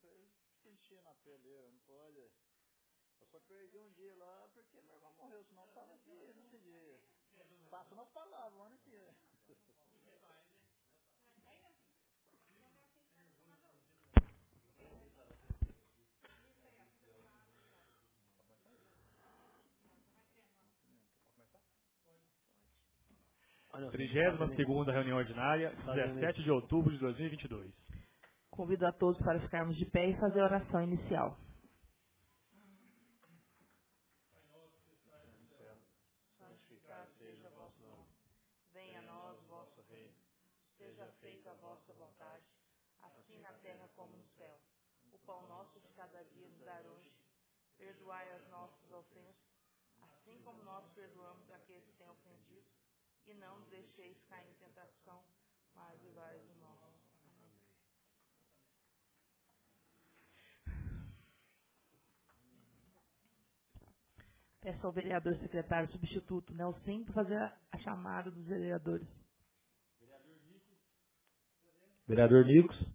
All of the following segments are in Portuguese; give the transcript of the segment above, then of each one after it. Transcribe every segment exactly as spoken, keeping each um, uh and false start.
falei, sentia na peleira, não pode. Eu só perdi um dia lá porque meu irmão morreu, senão eu estava aqui nesse dia. Passa nas palavras, mano, aqui. trigésima segunda reunião ordinária, dezessete de outubro de dois mil e vinte e dois. Convido a todos para ficarmos de pé e fazer a oração inicial. Santificado seja o vosso nome. Venha a nós o vosso reino. Seja feita a vossa vontade, assim na terra como no céu. O pão nosso de cada dia nos dai hoje. Perdoai as nossas ofensas, assim como nós perdoamos aqueles que têm ofendido. E não nos deixeis cair em tentação, mas livrai de nós. Amém. Peço ao vereador secretário substituto Nelson para fazer a, a chamada dos vereadores. Vereador Nicos.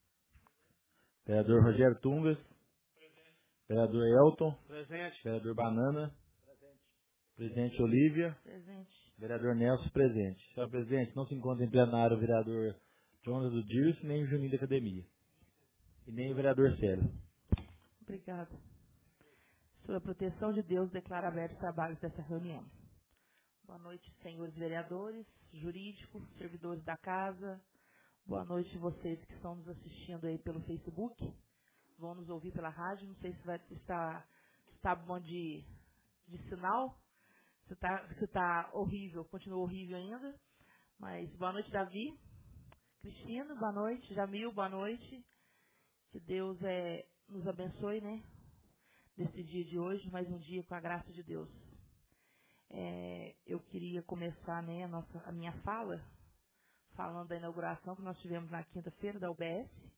Vereador Rogério Tungas. Vereador Elton. Presente. Vereador Banana. Presente. Presidente Olívia. Presente. Vereador Nelson, presente. Senhor presidente, não se encontra em plenário o vereador Jonas do Dirce, nem o Juninho da Academia. E nem o vereador Célio. Obrigada. Sob a proteção de Deus, declaro aberto os trabalhos dessa reunião. Boa noite, senhores vereadores, jurídicos, servidores da casa. Boa noite vocês que estão nos assistindo aí pelo Facebook. Vão nos ouvir pela rádio. Não sei se vai estar está bom de, de sinal. Se está se tá horrível, continua horrível ainda. Mas boa noite, Davi. Cristina, boa noite. Jamil, boa noite. Que Deus é, nos abençoe, né? Nesse dia de hoje, mais um dia com a graça de Deus. É, eu queria começar, né, a, nossa, a minha fala, falando da inauguração que nós tivemos na quinta-feira da U B S.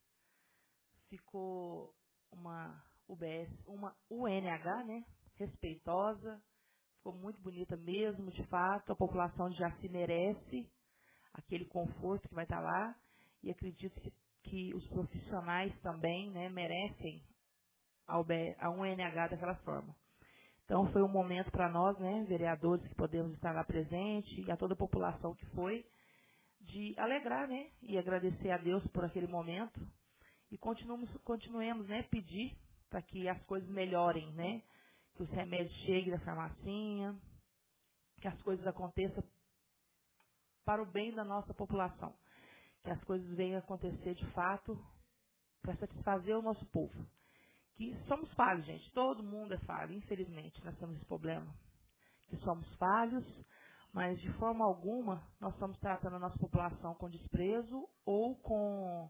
Ficou uma U B S, uma U N H, né, respeitosa, ficou muito bonita mesmo, de fato, a população de Jaci merece aquele conforto que vai estar lá, e acredito que, que os profissionais também, né, merecem a, U B S, a U N H daquela forma. Então, foi um momento para nós, né, vereadores que podemos estar lá presente, e a toda a população que foi, de alegrar, né, e agradecer a Deus por aquele momento, e continuamos, continuemos, né, pedir para que as coisas melhorem, né, que os remédios cheguem da farmacinha, que as coisas aconteçam para o bem da nossa população, que as coisas venham acontecer de fato para satisfazer o nosso povo. Que somos falhos, gente, todo mundo é falho, infelizmente, nós temos esse problema, que somos falhos, mas de forma alguma nós estamos tratando a nossa população com desprezo ou com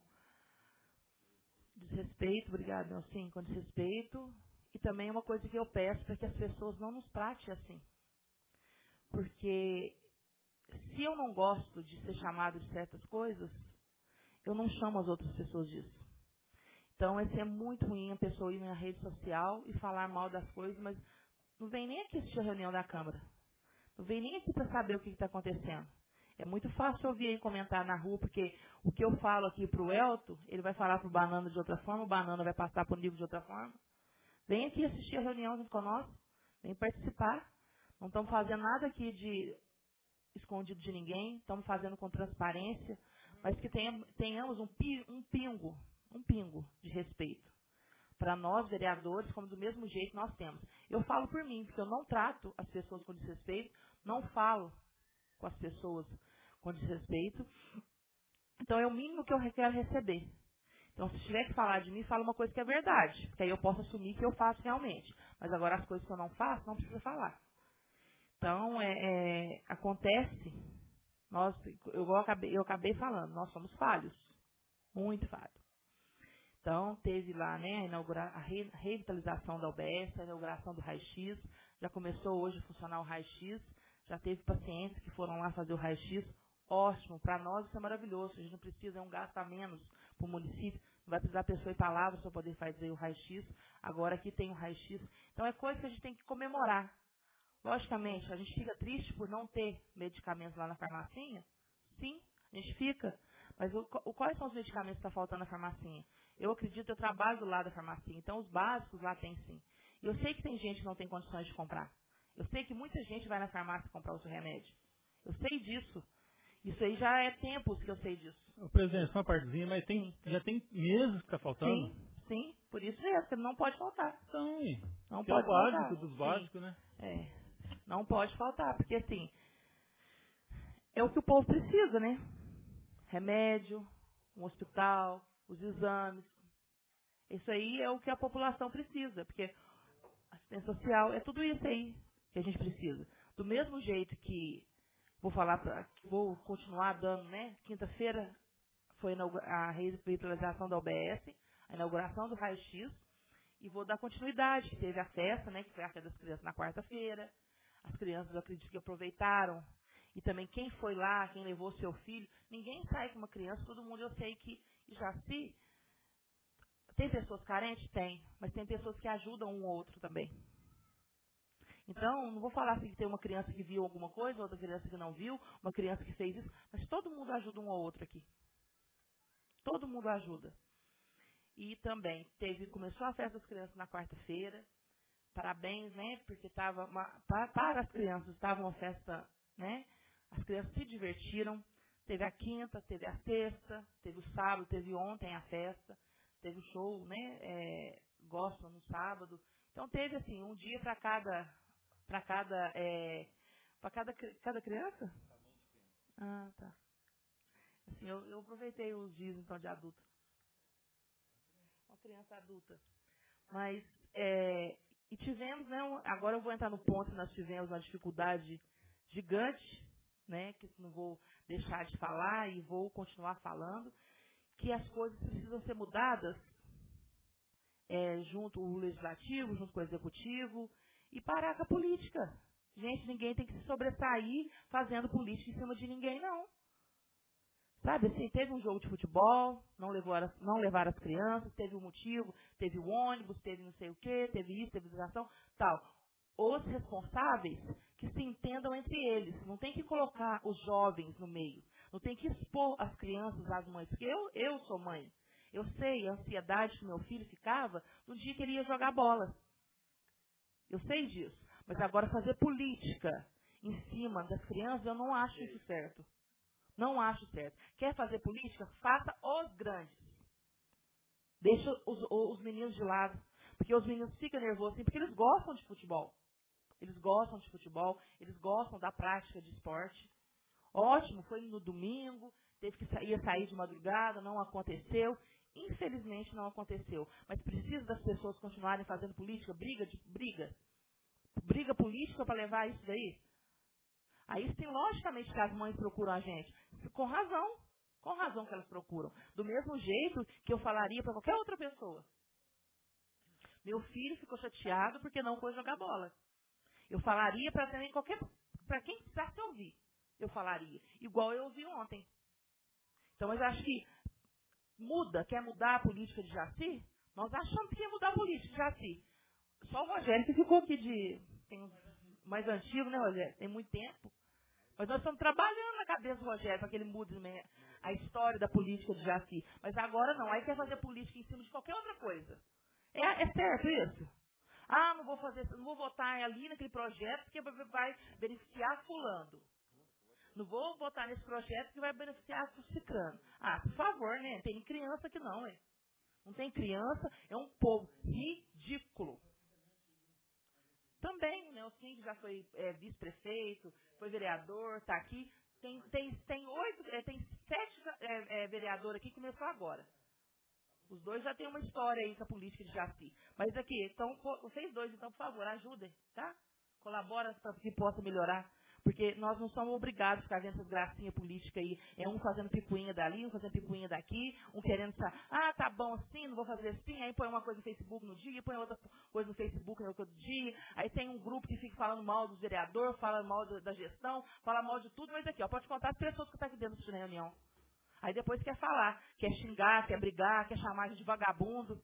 desrespeito, obrigado, não, sim, com desrespeito, e também uma coisa que eu peço para que as pessoas não nos tratem assim, porque se eu não gosto de ser chamado de certas coisas, eu não chamo as outras pessoas disso. Então, esse é muito ruim a pessoa ir na rede social e falar mal das coisas, mas não vem nem aqui assistir a reunião da Câmara. Não vem nem aqui para saber o que está acontecendo. É muito fácil ouvir aí comentar na rua, porque o que eu falo aqui para o Elton, ele vai falar para o Banana de outra forma, o Banana vai passar para o Nico de outra forma. Vem aqui assistir a reunião junto com nós, vem participar. Não estamos fazendo nada aqui de escondido de ninguém, estamos fazendo com transparência, mas que tenhamos um, pi, um pingo, um pingo de respeito. Para nós, vereadores, como do mesmo jeito nós temos. Eu falo por mim, porque eu não trato as pessoas com desrespeito, não falo com as pessoas com desrespeito. Então, é o mínimo que eu quero receber. Então, se tiver que falar de mim, fala uma coisa que é verdade, porque aí eu posso assumir que eu faço realmente. Mas agora, as coisas que eu não faço, não precisa falar. Então, é, é, acontece, nós, eu, acabei, eu acabei falando, nós somos falhos, muito falhos. Então, teve lá, né, a, inaugura, a re, revitalização da U B S, a inauguração do raio-x, já começou hoje a funcionar o raio-x, já teve pacientes que foram lá fazer o raio-x, ótimo, para nós isso é maravilhoso, a gente não precisa, é um gasto a menos para o município, não vai precisar a pessoa ir para lá para poder fazer o raio-x, agora aqui tem o raio-x, então é coisa que a gente tem que comemorar. Logicamente, a gente fica triste por não ter medicamentos lá na farmacinha, sim, a gente fica, Mas o, o, quais são os medicamentos que estão faltando na farmacinha? Eu acredito, eu trabalho do lado da farmacinha, então os básicos lá tem sim. E eu sei que tem gente que não tem condições de comprar. Eu sei que muita gente vai na farmácia comprar o seu remédio. Eu sei disso. Isso aí já é tempos que eu sei disso. Ô, presidente, uma partezinha, mas tem, já tem meses que está faltando? Sim, sim. Por isso mesmo, que não pode faltar. Então, não que pode é o básico faltar. dos básicos, sim, né? É, não pode faltar, porque assim, é o que o povo precisa, né? Remédio, um hospital, os exames. Isso aí é o que a população precisa, porque assistência social é tudo isso aí que a gente precisa. Do mesmo jeito que vou falar, pra, vou continuar dando, né? Quinta-feira foi a revitalização da U B S, a inauguração do raio-x, e vou dar continuidade, que teve a festa, né? Que foi a festa das crianças na quarta-feira. As crianças, eu acredito que aproveitaram. E também quem foi lá, quem levou seu filho, ninguém sai com uma criança, todo mundo eu sei que já se... Tem pessoas carentes? Tem, mas tem pessoas que ajudam um ou outro também. Então, não vou falar assim que tem uma criança que viu alguma coisa, outra criança que não viu, uma criança que fez isso, mas todo mundo ajuda um ou outro aqui. Todo mundo ajuda. E também teve, começou a festa das crianças na quarta-feira. Parabéns, né? Porque estava para, para as crianças estava uma festa, né? As crianças se divertiram. Teve a quinta, teve a sexta, teve o sábado, teve ontem a festa, teve o show, né? É, gospel no sábado. Então teve assim um dia para cada, para cada, é, para cada, cada criança. Ah, tá. Assim, eu, eu aproveitei os dias então de adulto. Uma criança adulta. Mas, é, e tivemos, né, um, agora eu vou entrar no ponto que nós tivemos uma dificuldade gigante, né, que não vou deixar de falar e vou continuar falando, que as coisas precisam ser mudadas é, junto o legislativo, junto com o executivo, e parar com a política. Gente, ninguém tem que se sobressair fazendo política em cima de ninguém, não. Sabe, assim, teve um jogo de futebol, não, levou as, não levaram as crianças, teve um motivo, teve o ônibus, teve não sei o quê, teve isso, teve educação, tal. Os responsáveis que se entendam entre eles. Não tem que colocar os jovens no meio. Não tem que expor as crianças às mães. Porque eu, eu sou mãe. Eu sei a ansiedade que meu filho ficava no dia que ele ia jogar bola. Eu sei disso. Mas agora fazer política em cima das crianças, eu não acho isso certo. Não acho certo. Quer fazer política? Faça os grandes. Deixa os, os meninos de lado. Porque os meninos ficam nervosos assim, porque eles gostam de futebol. Eles gostam de futebol, eles gostam da prática de esporte. Ótimo, foi no domingo, teve que sair, ia sair de madrugada, não aconteceu. Infelizmente não aconteceu. Mas precisa das pessoas continuarem fazendo política, briga, de, briga. Briga política para levar isso daí. Aí sim, logicamente que as mães procuram a gente. Com razão. Com razão que elas procuram. Do mesmo jeito que eu falaria para qualquer outra pessoa. Meu filho ficou chateado porque não foi jogar bola. Eu falaria para também qualquer, para quem precisasse ouvir. Eu falaria. Igual eu ouvi ontem. Então, mas acho que muda, quer mudar a política de Jaci? Nós achamos que ia mudar a política de Jaci. Só o Rogério que ficou aqui de... Tem um mais antigo, né, Rogério? Tem muito tempo. Mas nós estamos trabalhando na cabeça do Rogério para que ele mude a história da política de Jaci. Mas agora não. Aí quer fazer política em cima de qualquer outra coisa. É, é certo isso? Ah, não vou fazer, não vou votar ali naquele projeto porque vai beneficiar fulano. Não vou votar nesse projeto que vai beneficiar o ciclano. Ah, por favor, né? Tem criança que não, hein? Não tem criança, é um povo ridículo. Também, o Nelson já foi é, vice-prefeito, foi vereador, está aqui. Tem, tem, tem, oito, é, tem sete é, é, vereadores aqui que começou agora. Os dois já têm uma história aí com a política de Jaci. Mas aqui, então, vocês dois, então, por favor, ajudem, tá? Colabora para que possa melhorar. Porque nós não somos obrigados a ficar vendo essas gracinhas políticas aí. É um fazendo picuinha dali, um fazendo picuinha daqui, um querendo saber, ah, tá bom assim, não vou fazer assim, aí põe uma coisa no Facebook no dia, põe outra coisa no Facebook no outro dia, aí tem um grupo que fica falando mal dos vereadores, fala mal da, da gestão, fala mal de tudo, mas aqui, ó, pode contar as pessoas que estão aqui dentro da reunião. Aí depois quer falar, quer xingar, quer brigar, quer chamar de vagabundo.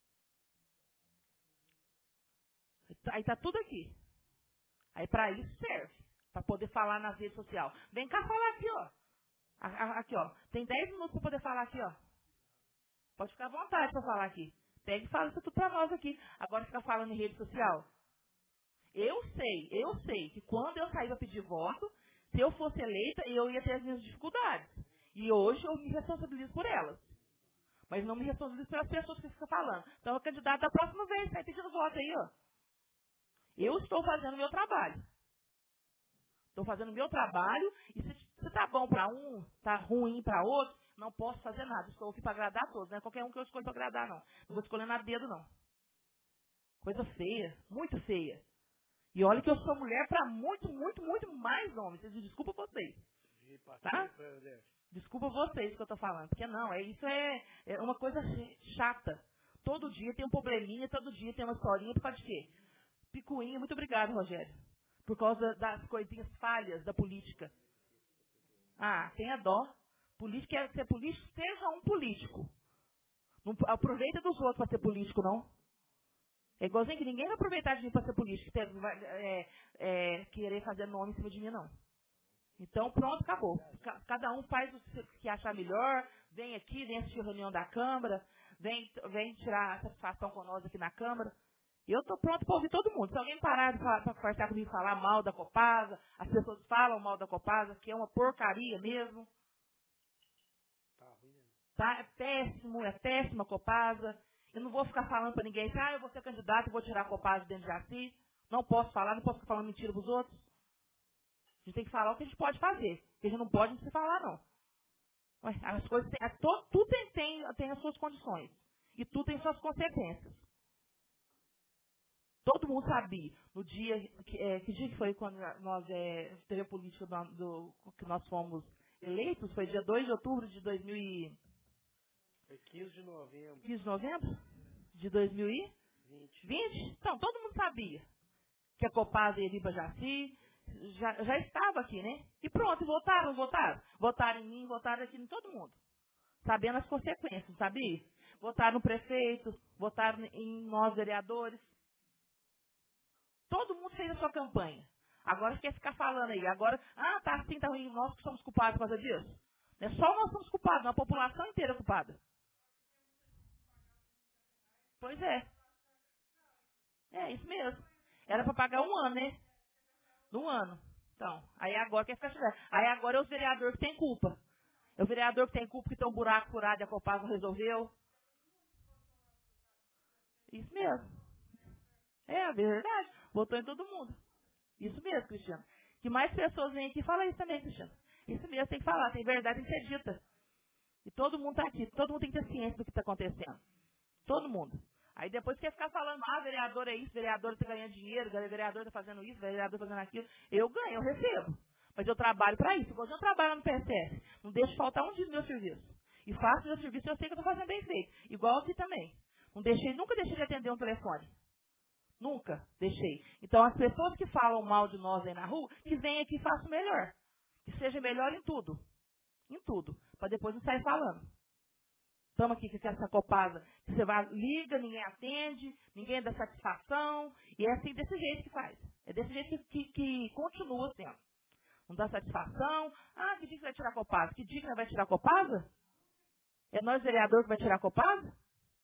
Aí tá tudo aqui. Aí para isso serve. Para poder falar nas redes sociais. Vem cá falar aqui, ó. Aqui, ó. Tem dez minutos para poder falar aqui, ó. Pode ficar à vontade para falar aqui. Pega e fala isso tudo para nós aqui. Agora ficar falando em rede social. Eu sei, eu sei que quando eu saí para pedir voto, se eu fosse eleita, eu ia ter as minhas dificuldades. E hoje eu me responsabilizo por elas. Mas não me responsabilizo pelas pessoas que ficam falando. Então, o candidato da próxima vez sai pedindo voto aí, ó. Eu estou fazendo o meu trabalho. Estou fazendo o meu trabalho e se, se tá bom para um, tá ruim para outro, não posso fazer nada. Estou aqui para agradar a todos. Não é qualquer um que eu escolho para agradar, não. Não vou escolher na dedo, não. Coisa feia, muito feia. E olha que eu sou mulher para muito, muito, muito mais homens. Desculpa vocês. Tá? Desculpa vocês que eu estou falando. Porque não, é, isso é, é uma coisa chata. Todo dia tem um probleminha, todo dia tem uma historinha. Por causa de quê? Picuinha. Muito obrigado, Rogério. Por causa das coisinhas falhas da política. Ah, tenha dó. Política é ser político, seja um político. Não aproveita dos outros para ser político, não. É igualzinho que ninguém vai aproveitar de mim para ser político, vai é, é, querer fazer nome em cima de mim, não. Então, pronto, acabou. Cada um faz o que achar melhor, vem aqui, vem assistir a reunião da Câmara, vem, vem tirar a satisfação com nós aqui na Câmara. Eu estou pronto para ouvir todo mundo. Se alguém parar para conversar comigo e falar mal da Copasa, as pessoas falam mal da Copasa, que é uma porcaria mesmo. Tá? É péssimo, é péssima a Copasa. Eu não vou ficar falando para ninguém, ah, eu vou ser candidato e vou tirar a Copasa dentro de Jaci. Não posso falar, não posso ficar falando mentira para os outros. A gente tem que falar o que a gente pode fazer. O que a gente não pode, não se falar, não. Ué, as coisas têm, to, tudo tem, tem, tem as suas condições. E tudo tem suas consequências. Todo mundo sabia. No dia, que, é, que dia que foi quando nós, é, teve a política do, do, que nós fomos eleitos? Foi dia dois de outubro de dois mil e... Foi quinze de novembro. quinze de novembro? De dois mil e vinte? Então, todo mundo sabia que a Copasa ia vir para Jaci. Já, já estava aqui, né? E pronto, votaram, votaram. Votaram em mim, votaram aqui em todo mundo. Sabendo as consequências, sabia? Votaram no prefeito, votaram em nós vereadores. Todo mundo fez a sua campanha. Agora quer ficar falando aí. Agora, ah, tá assim, tá ruim, nós que somos culpados por causa disso. Não é só nós somos culpados, não é a população inteira culpada. Pois é. É, isso mesmo. Era para pagar um ano, né? Um ano. Então, aí agora quer ficar chegando. Aí agora é os vereadores que têm culpa. É o vereador que tem culpa que tem um buraco furado e a Copasa não resolveu. Isso mesmo. É, a verdade. Votou em todo mundo. Isso mesmo, Cristiano. Que mais pessoas vêm aqui e falam isso também, Cristiano. Isso mesmo, tem que falar. Tem verdade, tem que ser dita. E todo mundo está aqui. Todo mundo tem que ter ciência do que está acontecendo. Todo mundo. Aí depois quer ficar falando, ah, vereador é isso, vereador está ganhando dinheiro, vereador está fazendo isso, vereador está fazendo aquilo. Eu ganho, eu recebo. Mas eu trabalho para isso. Igual eu trabalho no P S S. Não deixo faltar um dia do meu serviço. E faço meu serviço, eu sei que eu estou fazendo bem feito. Igual aqui também. Não deixei, nunca deixei de atender um telefone. Nunca deixei. Então, as pessoas que falam mal de nós aí na rua, que venham aqui e façam melhor. Que seja melhor em tudo. Em tudo. Para depois não sair falando. Estamos aqui com essa Copasa. Que você vai, liga, ninguém atende, ninguém dá satisfação. E é assim, desse jeito que faz. É desse jeito que, que, que continua sendo. Não dá satisfação. Ah, que dia que vai tirar a Copasa? Que dia que vai tirar a Copasa? É nós, vereador, que vai tirar a Copasa?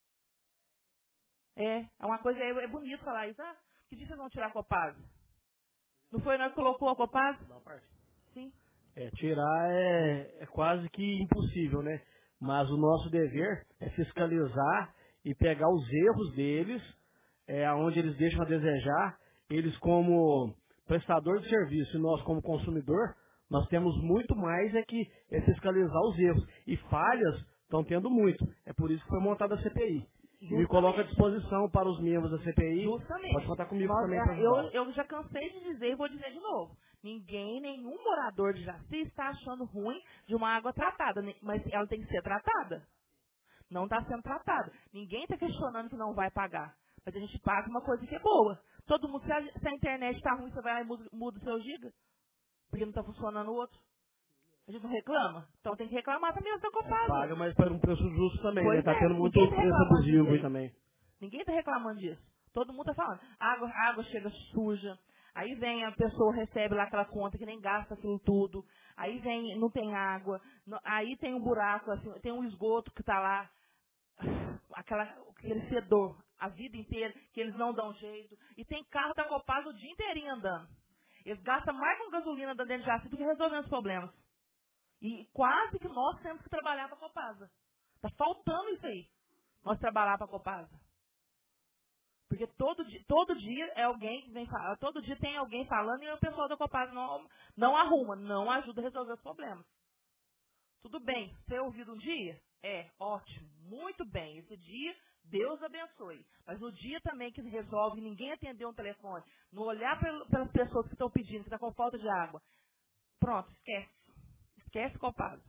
É, é uma coisa, é, é bonito falar isso. Ah, que dia vocês vão tirar a Copasa? Não foi nós que colocou a Copasa? Não, parte. Sim. É, tirar é, é quase que impossível, né? Mas o nosso dever é fiscalizar e pegar os erros deles, é, onde eles deixam a desejar. Eles como prestador de serviço e nós como consumidor, nós temos muito mais é que é fiscalizar os erros. E falhas estão tendo muito. É por isso que foi montada a C P I. E me coloco à disposição para os membros da C P I. Justamente. Pode contar comigo Nós, também. Pra eu, eu já cansei de dizer e vou dizer de novo. Ninguém, nenhum morador de Jaci está achando ruim de uma água tratada. Mas ela tem que ser tratada. Não está sendo tratada. Ninguém está questionando que não vai pagar. Mas a gente paga uma coisa que é boa. Todo mundo, se a, se a internet está ruim, você vai lá e muda, muda o seu giga. Porque não está funcionando o outro. A gente não reclama? Então tem que reclamar também da Copasa. Paga, mas para um preço justo também, pois né? Tá é, tendo muito preço abusivo aí também. Ninguém está reclamando disso. Todo mundo está falando. A água, a água chega suja. Aí vem a pessoa, recebe lá aquela conta que nem gasta aquilo tudo. aí vem, não tem água, no, aí tem um buraco, assim, tem um esgoto que está lá, aquela, aquele fedor, a vida inteira, que eles não dão jeito. E tem carro da Copasa o dia inteirinho andando. Eles gastam mais com gasolina dentro de Jaci do que resolvendo os problemas. E quase que nós temos que trabalhar para a Copasa. Está faltando isso aí, nós trabalhar para a Copasa. Porque todo dia, todo dia é alguém que vem falar, todo dia tem alguém falando e o pessoal da Copasa não, não arruma, não ajuda a resolver os problemas. Tudo bem, ser ouvido um dia? É, ótimo, muito bem. Esse dia, Deus abençoe. Mas no dia também que resolve ninguém atender um telefone, não olhar pelas pessoas que estão pedindo, que estão com falta de água, pronto, esquece. Esquece Copasa.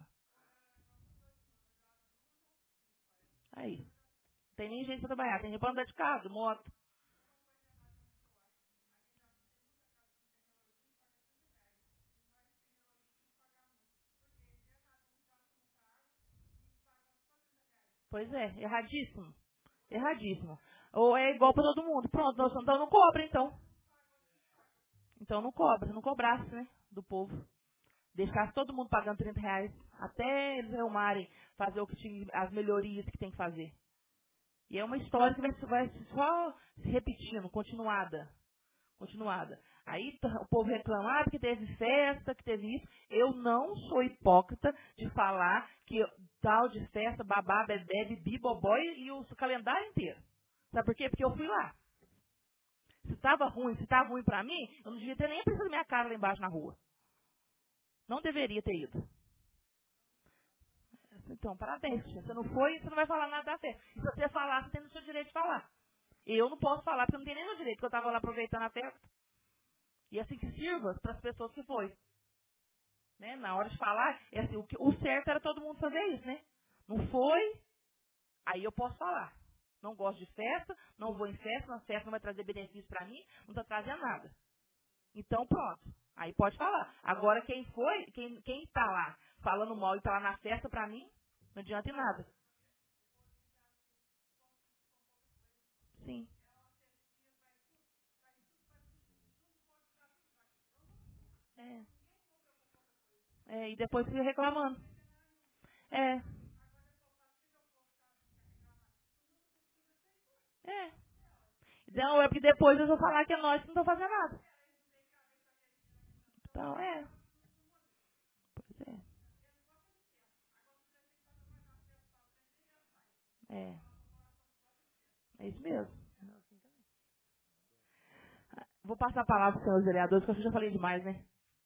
Aí. Não tem nem gente para trabalhar, tem gente para andar de carro, de moto. Pois é, erradíssimo. Erradíssimo. Ou é igual para todo mundo. Pronto, então não cobra, então. Então não cobra, não cobrasse, né, do povo. Deixasse todo mundo pagando trinta reais até eles arrumarem, fazer o que tinha, as melhorias que tem que fazer. E é uma história que vai, vai só se repetindo, continuada. Continuada. Aí o povo reclamava que teve festa, que teve isso. Eu não sou hipócrita de falar que tal de festa, babá, bebê, bibi, bobó e o calendário inteiro. Sabe por quê? Porque eu fui lá. Se estava ruim, se estava ruim para mim, eu não devia ter nem precisado minha cara lá embaixo na rua. Não deveria ter ido. Então, parabéns, tia. Você não foi, você não vai falar nada da festa. Se você falar, você tem o seu direito de falar. Eu não posso falar, porque eu não tenho nem o direito, porque eu estava lá aproveitando a festa. E assim que sirva para as pessoas que foi. Né? Na hora de falar, é assim, o, que, o certo era todo mundo fazer isso, né? Não foi, aí eu posso falar. Não gosto de festa, não vou em festa, na festa não vai trazer benefício para mim, não está trazendo nada. Então, pronto. Aí pode falar. Agora, quem foi, quem quem está lá falando mal e está lá na festa, para mim, não adianta em nada. Sim. É. É, e depois fica reclamando. É. É. Então, é porque depois eu vou falar que é nós que não estamos fazendo nada. Então, é. Pois é. É. É isso mesmo. Vou passar a palavra para os senhores vereadores, porque eu já falei demais, né?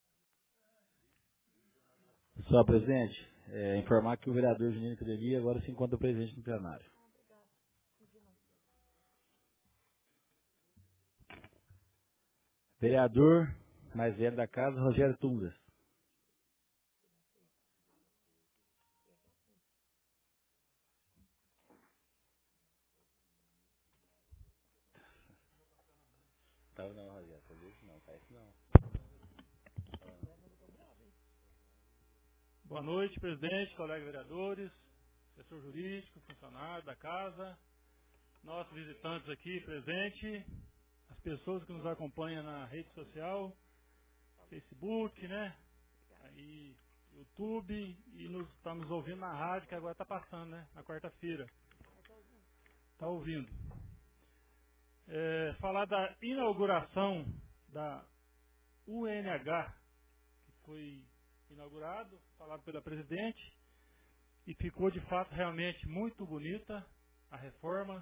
Só, presidente, é, informar que o vereador Juninho Cademia agora se encontra presente no plenário. Vereador mais velho da casa, Rogério Tungas. Tá não, Rogério, faz isso não, faz isso não. Boa noite, presidente, colegas vereadores, assessor jurídico, funcionário da casa, nossos visitantes aqui presentes, as pessoas que nos acompanham na rede social, Facebook, né? Aí, YouTube e nos, tá nos ouvindo na rádio, que agora está passando, né? Na quarta-feira. Está ouvindo. É, falar da inauguração da U N H, que foi inaugurado, falado pela presidente, e ficou de fato realmente muito bonita a reforma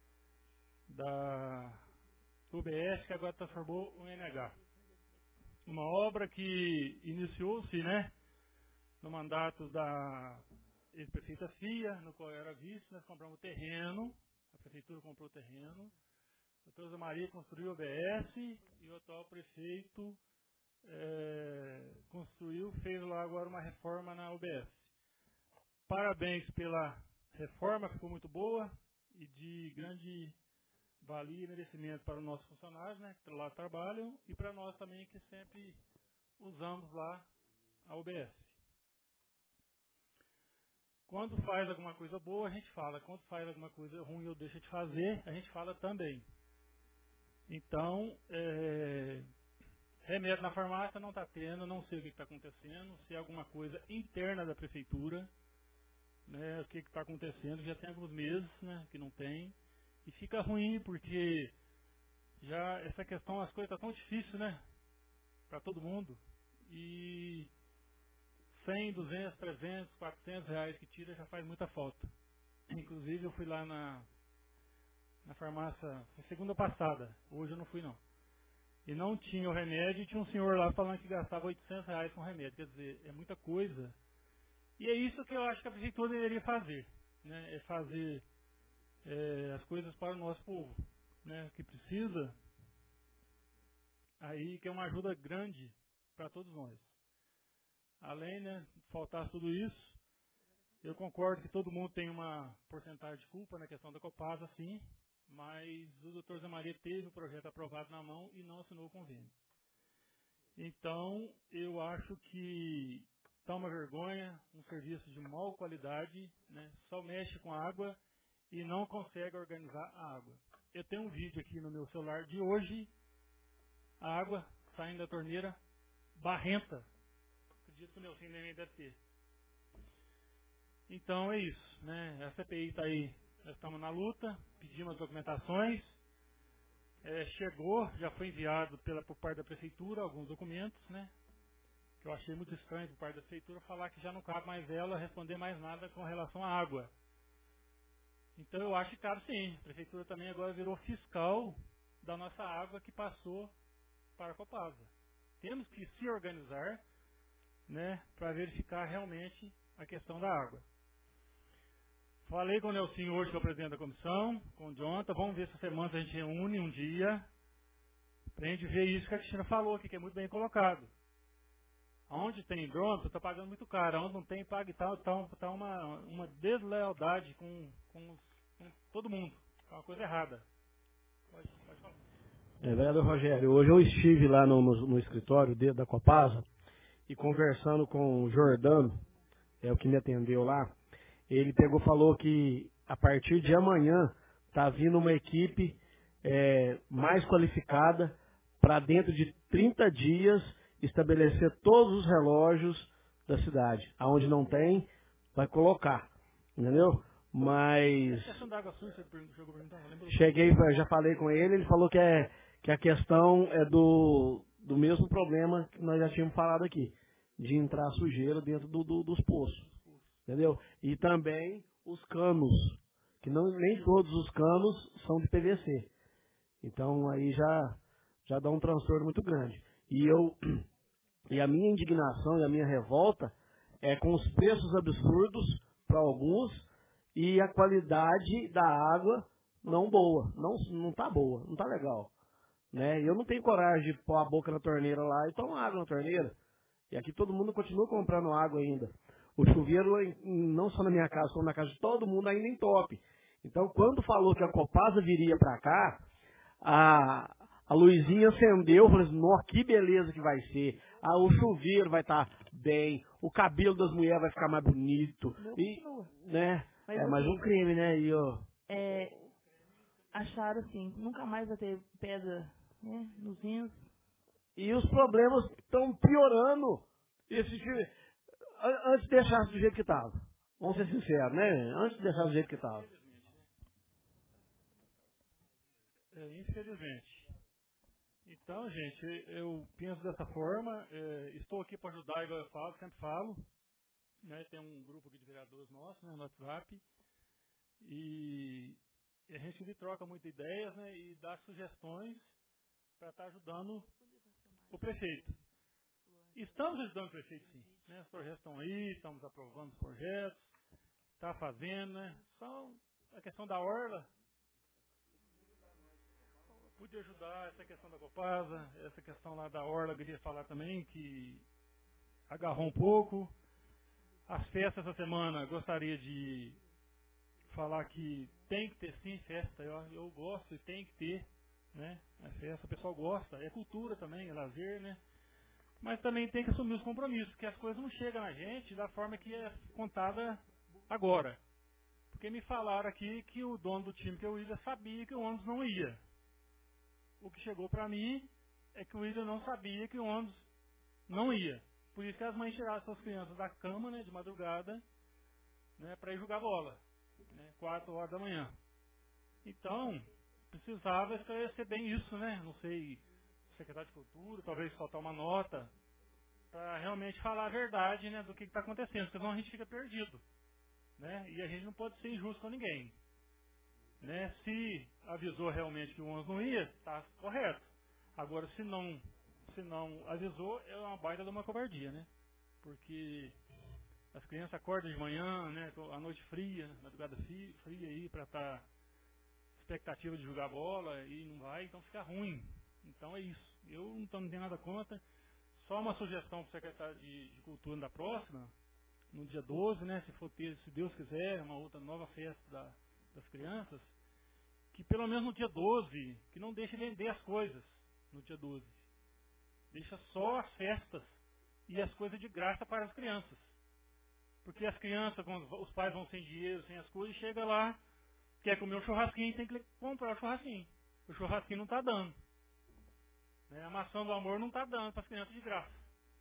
da U B S, que agora transformou o U N H. Uma obra que iniciou-se, né, no mandato da ex-prefeita Fia, no qual eu era vice. Nós compramos o terreno, a prefeitura comprou o terreno, a doutora Maria construiu o U B S e o atual prefeito é, construiu, fez lá agora uma reforma na U B S. Parabéns pela reforma, ficou muito boa e de grande valia e merecimento para os nossos funcionários, né, que lá trabalham, e para nós também, que sempre usamos lá a U B S. Quando faz alguma coisa boa, a gente fala. Quando faz alguma coisa ruim ou deixa de fazer, a gente fala também. Então, é, Remédio na farmácia não está tendo, não sei o que está acontecendo, se é alguma coisa interna da prefeitura, né, o que está acontecendo, já tem alguns meses, né, que não tem. E fica ruim porque já essa questão, as coisas estão tão difíceis, né, para todo mundo. E cem, duzentos, trezentos, quatrocentos reais que tira já faz muita falta. Inclusive eu fui lá na, na farmácia segunda passada, hoje eu não fui não. E não tinha o remédio e tinha um senhor lá falando que gastava oitocentos reais com remédio. Quer dizer, é muita coisa. E é isso que eu acho que a prefeitura deveria fazer, né? É fazer é, as coisas para o nosso povo, né? Que precisa, aí que é uma ajuda grande para todos nós. Além, né, de faltar tudo isso, eu concordo que todo mundo tem uma porcentagem de culpa na questão da Copasa, sim, mas o doutor Zé Maria teve o projeto aprovado na mão e não assinou o convênio. Então, eu acho que está uma vergonha, um serviço de má qualidade, né, só mexe com a água e não consegue organizar a água. Eu tenho um vídeo aqui no meu celular de hoje, a água saindo da torneira, barrenta. Acredito que o meu filho nem deve ter. Então é isso, né? A C P I está aí, nós estamos na luta, pedimos as documentações, é, chegou, já foi enviado pela, por parte da prefeitura alguns documentos, né? Que eu achei muito estranho por parte da prefeitura falar que já não cabe mais ela responder mais nada com relação à água. Então eu acho que cabe sim, a prefeitura também agora virou fiscal da nossa água que passou para a Copasa. Temos que se organizar, né, para verificar realmente a questão da água. Falei com o Nelsinho hoje, que é o presidente da comissão, com o Jonathan. Vamos ver se essa semana a gente reúne um dia para a gente ver isso que a Cristina falou aqui, que é muito bem colocado. Onde tem hidrômetro, está pagando muito caro. Onde não tem, paga e tal. Está tá uma, uma deslealdade com, com, com todo mundo. É uma coisa errada. Pode, pode falar. É, vereador Rogério, hoje eu estive lá no, no, no escritório de, da Copasa e conversando com o Jordano, é o que me atendeu lá, ele pegou e falou que a partir de amanhã está vindo uma equipe é, mais qualificada para dentro de trinta dias estabelecer todos os relógios da cidade. Aonde não tem, vai colocar. Entendeu? Mas... A questão da água suja, você chegou perguntando? Cheguei, já falei com ele, ele falou que, é, que a questão é do, do mesmo problema que nós já tínhamos falado aqui, de entrar sujeira dentro do, do, dos poços. Entendeu? E também os canos, que não, nem todos os canos são de P V C. Então aí já, já dá um transtorno muito grande. E, eu, e a minha indignação e a minha revolta é com os preços absurdos para alguns e a qualidade da água não boa, não, não tá boa, não tá legal. Né? Eu não tenho coragem de pôr a boca na torneira lá e tomar água na torneira. E aqui todo mundo continua comprando água ainda. O chuveiro, não só na minha casa, como na casa de todo mundo, ainda entope. Então, quando falou que a Copasa viria para cá, a, a luzinha acendeu, falou assim, nossa, que beleza que vai ser. Ah, o chuveiro vai estar tá bem, o cabelo das mulheres vai ficar mais bonito. E, né? Mas, é mais um crime, né? E, ó, é, acharam assim, nunca mais vai ter pedra, né, nos rins. e os problemas estão piorando. Esse, antes de deixar do jeito que estava. Vamos ser sinceros, né? Antes de deixar do jeito que estava. É, infelizmente. Então, gente, eu penso dessa forma. É, estou aqui para ajudar, igual eu falo, sempre falo. Né, tem um grupo aqui de vereadores nossos, né, no WhatsApp. E a gente troca muitas ideias, né, e dá sugestões para estar ajudando o prefeito. Estamos ajudando o prefeito, sim. Né, os projetos estão aí, estamos aprovando os projetos, está fazendo, né? Só a questão da orla. Pude ajudar essa questão da Copasa, essa questão lá da orla, eu queria falar também, que agarrou um pouco. As festas essa semana, gostaria de falar que tem que ter sim festa, eu, eu gosto e tem que ter, né? A festa, o pessoal gosta, é cultura também, é lazer, né? Mas também tem que assumir os compromissos, porque as coisas não chegam na gente da forma que é contada agora. Porque me falaram aqui que o dono do time que eu ia sabia que o ônibus não ia. O que chegou para mim é que o William não sabia que o ônibus não ia. Por isso que as mães tiraram suas crianças da cama, né, de madrugada, né, para ir jogar bola, né, quatro horas da manhã. Então, precisava esclarecer bem isso, né? Não sei, secretário de Cultura, talvez soltar uma nota, para realmente falar a verdade, né, do que está acontecendo, porque senão a gente fica perdido, né? E a gente não pode ser injusto com ninguém, né? Se avisou realmente que o ônibus não ia, está correto. Agora, se não, se não avisou, é uma baita de uma covardia, né? Porque as crianças acordam de manhã, né, a noite fria, madrugada fria aí, para estar expectativa de jogar bola e não vai, então fica ruim. Então é isso. Eu não, tô, não tenho nada contra. Só uma sugestão para o secretário de, de Cultura da próxima, no dia doze, né, se for ter, se Deus quiser, uma outra nova festa da, das crianças, que pelo menos no dia doze, que não deixe vender as coisas no dia doze. Deixa só as festas e as coisas de graça para as crianças. Porque as crianças, quando os pais vão sem dinheiro, sem as coisas, chega lá, quer comer um churrasquinho, tem que comprar o churrasquinho. O churrasquinho não está dando. Né? A maçã do amor não está dando para as crianças de graça.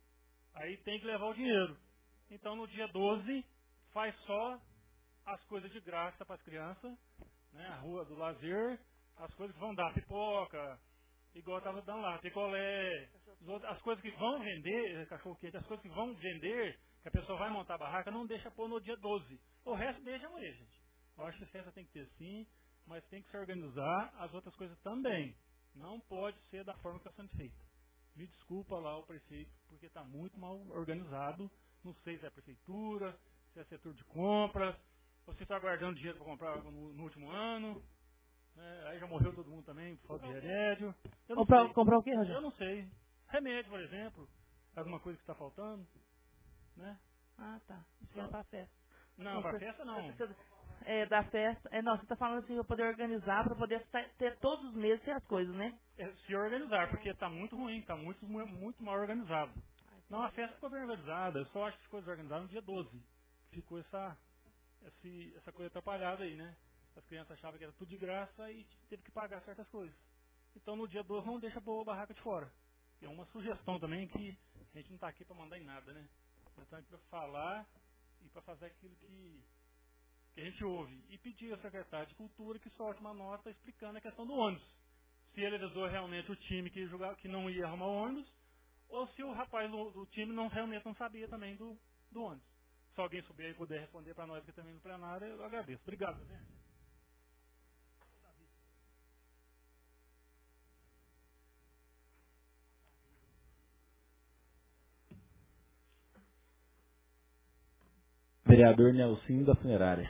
Aí tem que levar o dinheiro. Então no dia doze, faz só as coisas de graça para as crianças, né? A rua do lazer, as coisas que vão dar pipoca, igual estava dando lá, picolé, as coisas que vão vender, cachorro quente, as coisas que vão vender, que a pessoa vai montar a barraca, não deixa pôr no dia doze. O resto deixa amanhã, gente. Eu acho que a festa tem que ter sim, mas tem que se organizar as outras coisas também. Não pode ser da forma que está sendo feita. Me desculpa lá o prefeito, porque está muito mal organizado. Não sei se é a prefeitura, se é setor de compras, ou se está guardando dinheiro para comprar no, no último ano. É, aí já morreu todo mundo também, por falta de remédio. Eu não Comprar, sei. comprar o quê, Rogério? Eu não sei. Remédio, por exemplo. Alguma coisa que está faltando. Né? Ah, tá. Isso vai pra festa. Não, para festa não. É, da festa. É, não, você tá falando assim, pra poder organizar, pra poder ter todos os meses ter as coisas, né? É, se organizar, porque está muito ruim, está muito, muito mal organizado. Não, a festa ficou bem organizada. Eu só acho que ficou desorganizada no dia doze. Ficou essa, esse, essa coisa atrapalhada aí, né? As crianças achavam que era tudo de graça e teve que pagar certas coisas. Então no dia doze não deixa pôr a barraca de fora. É uma sugestão também que a gente não está aqui para mandar em nada, né? Nós estamos aqui para falar e para fazer aquilo que, que a gente ouve. E pedir ao secretário de Cultura que solte uma nota explicando a questão do ônibus. Se ele avisou realmente o time que, jogava, que não ia arrumar o ônibus, ou se o rapaz do, do time não, realmente não sabia também do, do ônibus. Se alguém souber e puder responder para nós aqui também no plenário, eu agradeço. Obrigado, presidente. Vereador Nelsinho da Funerária.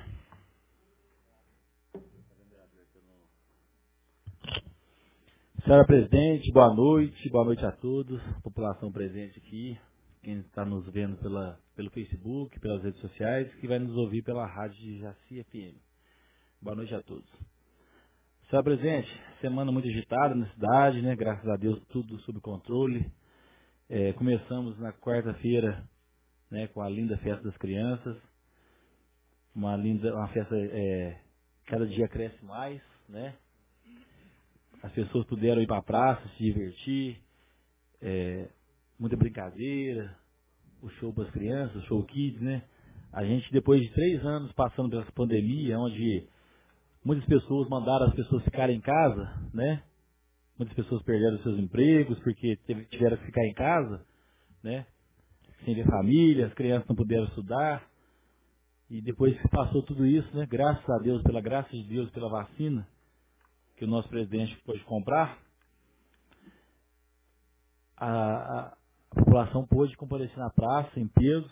Senhora Presidente, boa noite, boa noite a todos, população presente aqui, quem está nos vendo pela, pelo Facebook, pelas redes sociais, que vai nos ouvir pela rádio de Jaci F M. Boa noite a todos. Senhora Presidente, semana muito agitada na cidade, né? Graças a Deus tudo sob controle. É, começamos na quarta-feira, né, com a linda festa das crianças. Uma linda, uma festa, é, cada dia cresce mais, né? As pessoas puderam ir para a praça, se divertir, é, muita brincadeira, o show para as crianças, o show kids, né? A gente, depois de três anos passando pela pandemia, onde muitas pessoas mandaram as pessoas ficarem em casa, né? Muitas pessoas perderam seus empregos porque teve, tiveram que ficar em casa, né? Sem ver família, as crianças não puderam estudar. E depois que passou tudo isso, né? Graças a Deus, pela graça de Deus, pela vacina que o nosso presidente pôde comprar, a, a, a população pôde comparecer na praça em peso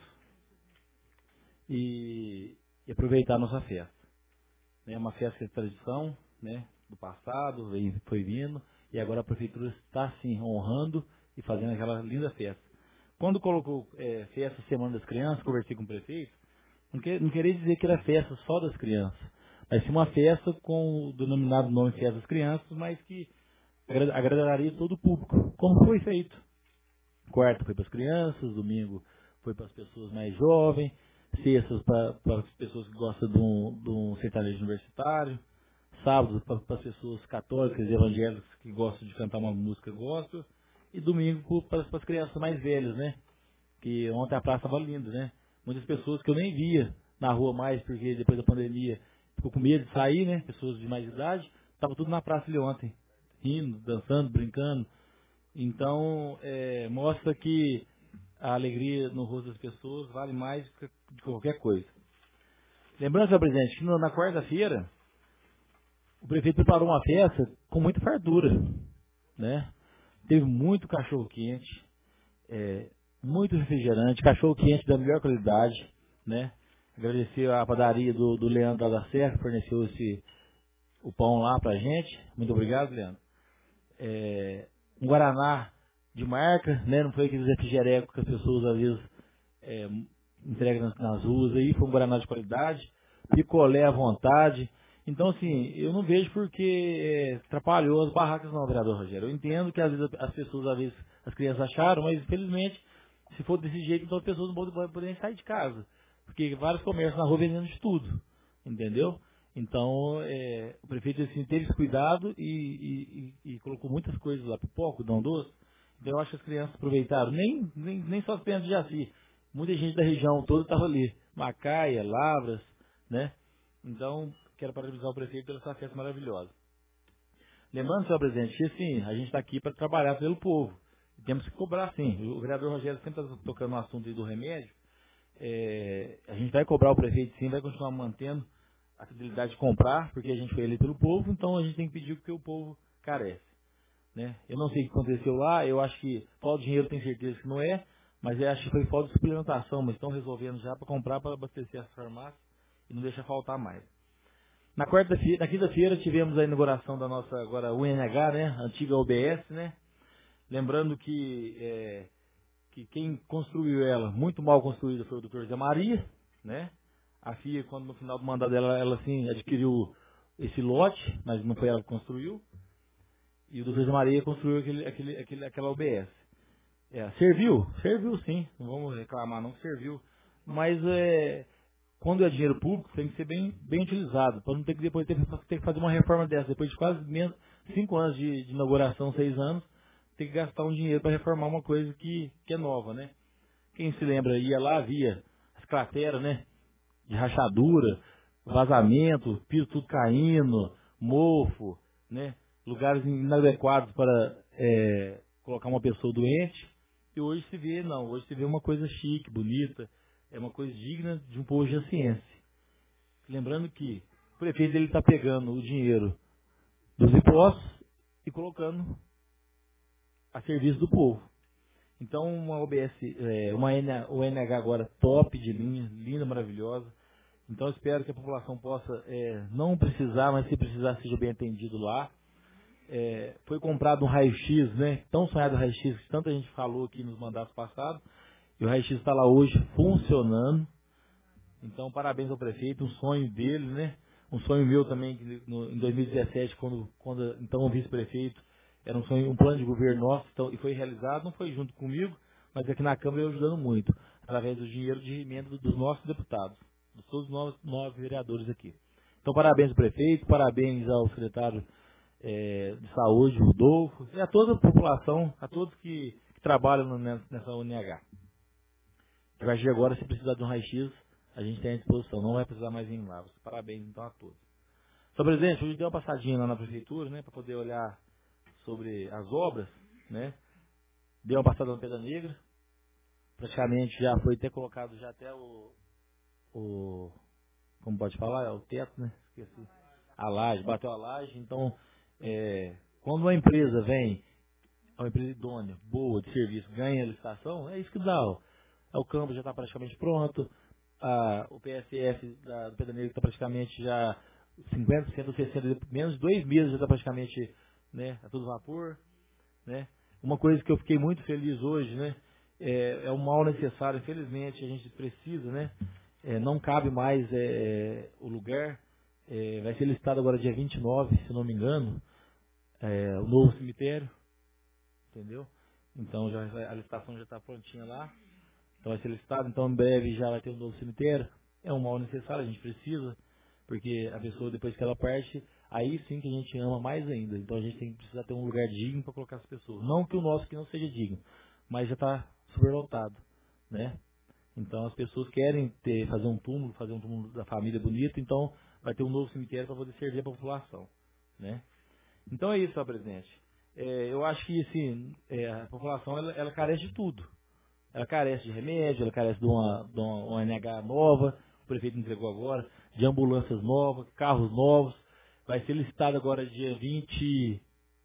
e, e aproveitar a nossa festa. É uma festa de tradição, né, do passado, vem, foi vindo, e agora a prefeitura está sim honrando e fazendo aquela linda festa. Quando colocou é, festa Semana das Crianças, conversei com o prefeito, não, que, não queria dizer que era festa só das crianças, mas sim uma festa com o denominado nome Festa das Crianças, mas que agradaria todo o público, como foi feito. Quarta foi para as crianças, domingo foi para as pessoas mais jovens, sextas para, para as pessoas que gostam de um, de um sertanejo universitário, sábado para, para as pessoas católicas e evangélicas que gostam de cantar uma música gospel, e domingo para as crianças mais velhas, né? Que ontem a praça estava linda, né? Muitas pessoas que eu nem via na rua mais, porque depois da pandemia ficou com medo de sair, né? Pessoas de mais idade, estava tudo na praça ali ontem, rindo, dançando, brincando. Então, é, mostra que a alegria no rosto das pessoas vale mais de qualquer coisa. Lembrando, senhor presidente, que na quarta-feira o prefeito preparou uma festa com muita fartura, né? Teve muito cachorro-quente, é, muito refrigerante, cachorro-quente da melhor qualidade, né? Agradecer a padaria do, do Leandro da Serra, que forneceu esse, o pão lá pra gente. Muito obrigado, Leandro. É, um Guaraná de marca, né? Não foi aqueles refrigerecos que as pessoas às vezes é, entregam nas, nas ruas aí, foi um Guaraná de qualidade, picolé à vontade. Então, assim, eu não vejo porque é, atrapalhou as barracas não, vereador Rogério. Eu entendo que às vezes as pessoas, às vezes, as crianças acharam, mas infelizmente, se for desse jeito, então as pessoas não vão poder sair de casa. Porque vários comércios na rua vendendo de tudo, entendeu? Então, é, o prefeito assim, teve esse cuidado e, e, e colocou muitas coisas lá, pipoca, dão doce. Então, eu acho que as crianças aproveitaram, nem, nem, nem só as crianças de Jaci, muita gente da região toda estava ali, Macaia, Lavras, né? Então, quero parabenizar o prefeito pela sua festa maravilhosa. Lembrando, senhor presidente, que assim, a gente está aqui para trabalhar pelo povo. Temos que cobrar, sim. O vereador Rogério sempre está tocando no assunto aí do remédio. É, a gente vai cobrar o prefeito, sim, vai continuar mantendo a fidelidade de comprar, porque a gente foi eleito pelo povo, então a gente tem que pedir porque o povo carece. Né? Eu não sei o que aconteceu lá, eu acho que falta de dinheiro, tenho certeza que não é, mas eu acho que foi falta de suplementação, mas estão resolvendo já para comprar, para abastecer as farmácias e não deixa faltar mais. Na quarta-feira, na quinta-feira tivemos a inauguração da nossa agora U N H, né, antiga O B S, né? Lembrando que, é, que quem construiu ela, muito mal construída, foi o doutor Zé Maria, né? A F I A, quando no final do mandato dela, ela sim adquiriu esse lote, mas não foi ela que construiu. E o doutor Zé Maria construiu aquele, aquele, aquele, aquela O B S. É, serviu? Serviu sim, não vamos reclamar não que serviu. Mas é, quando é dinheiro público, tem que ser bem, bem utilizado, para não ter que depois ter, ter que fazer uma reforma dessa. Depois de quase menos, cinco anos de, de inauguração, seis anos, tem que gastar um dinheiro para reformar uma coisa que, que é nova, né? Quem se lembra, ia lá, via as crateras, né? De rachadura, vazamento, piso tudo caindo, mofo, né? Lugares inadequados para é, colocar uma pessoa doente. E hoje se vê, não, hoje se vê uma coisa chique, bonita, é uma coisa digna de um povo jaciense. Lembrando que o prefeito ele está pegando o dinheiro dos impostos e colocando a serviço do povo. Então, uma O B S, é, uma O N H agora top de linha, linda, maravilhosa. Então, eu espero que a população possa é, não precisar, mas se precisar, seja bem atendido lá. É, foi comprado um raio-x, né? Tão sonhado raio-x que tanta gente falou aqui nos mandatos passados. E o raio-x está lá hoje funcionando. Então, parabéns ao prefeito, um sonho dele, né? Um sonho meu também, que no, em dois mil e dezessete, quando, quando então o vice-prefeito, era um sonho, um plano de governo nosso, então, e foi realizado, não foi junto comigo, mas aqui na Câmara eu ajudando muito, através do dinheiro de emenda dos nossos deputados, dos todos nós nove vereadores aqui. Então, parabéns ao prefeito, parabéns ao secretário é, de saúde, Rodolfo, e a toda a população, a todos que, que trabalham nessa U N H. A partir de agora, se precisar de um raio-x, a gente tem à disposição, não vai precisar mais ir em Lavras. Parabéns, então, a todos. Senhor presidente, hoje deu uma passadinha lá na prefeitura, né, para poder olhar sobre as obras, né, deu uma passada no Pedra Negra, praticamente já foi até colocado já até o, o como pode falar, é o teto, né, esqueci, a laje, bateu a laje, então, é, quando uma empresa vem, uma empresa idônea, boa, de serviço, ganha a licitação, é isso que dá, ó. O campo já está praticamente pronto, a, o P S F da, do Pedra Negra está praticamente já cinquenta por cento ou sessenta por cento, menos de dois meses já está praticamente, né, a todo vapor, né. Uma coisa que eu fiquei muito feliz hoje, né, é, é um mal necessário, infelizmente a gente precisa, né, é, não cabe mais é, o lugar, é, vai ser listado agora dia vinte e nove, se não me engano, é, o novo cemitério, entendeu? Então já, a licitação já está prontinha lá. Então vai ser listado, então em breve já vai ter um novo cemitério. É um mal necessário, a gente precisa Porque a pessoa, depois que ela parte, aí sim que a gente ama mais ainda. Então a gente tem que precisar ter um lugar digno para colocar as pessoas. Não que o nosso aqui não seja digno, mas já está superlotado, né? Então as pessoas querem ter, fazer um túmulo, fazer um túmulo da família bonito, então vai ter um novo cemitério para poder servir a população, né? Então é isso, senhor presidente. É, eu acho que assim, é, a população ela, ela carece de tudo. Ela carece de remédio, ela carece de uma, de uma, uma N H nova, o prefeito entregou agora, de ambulâncias novas, carros novos. Vai ser licitado agora dia vinte e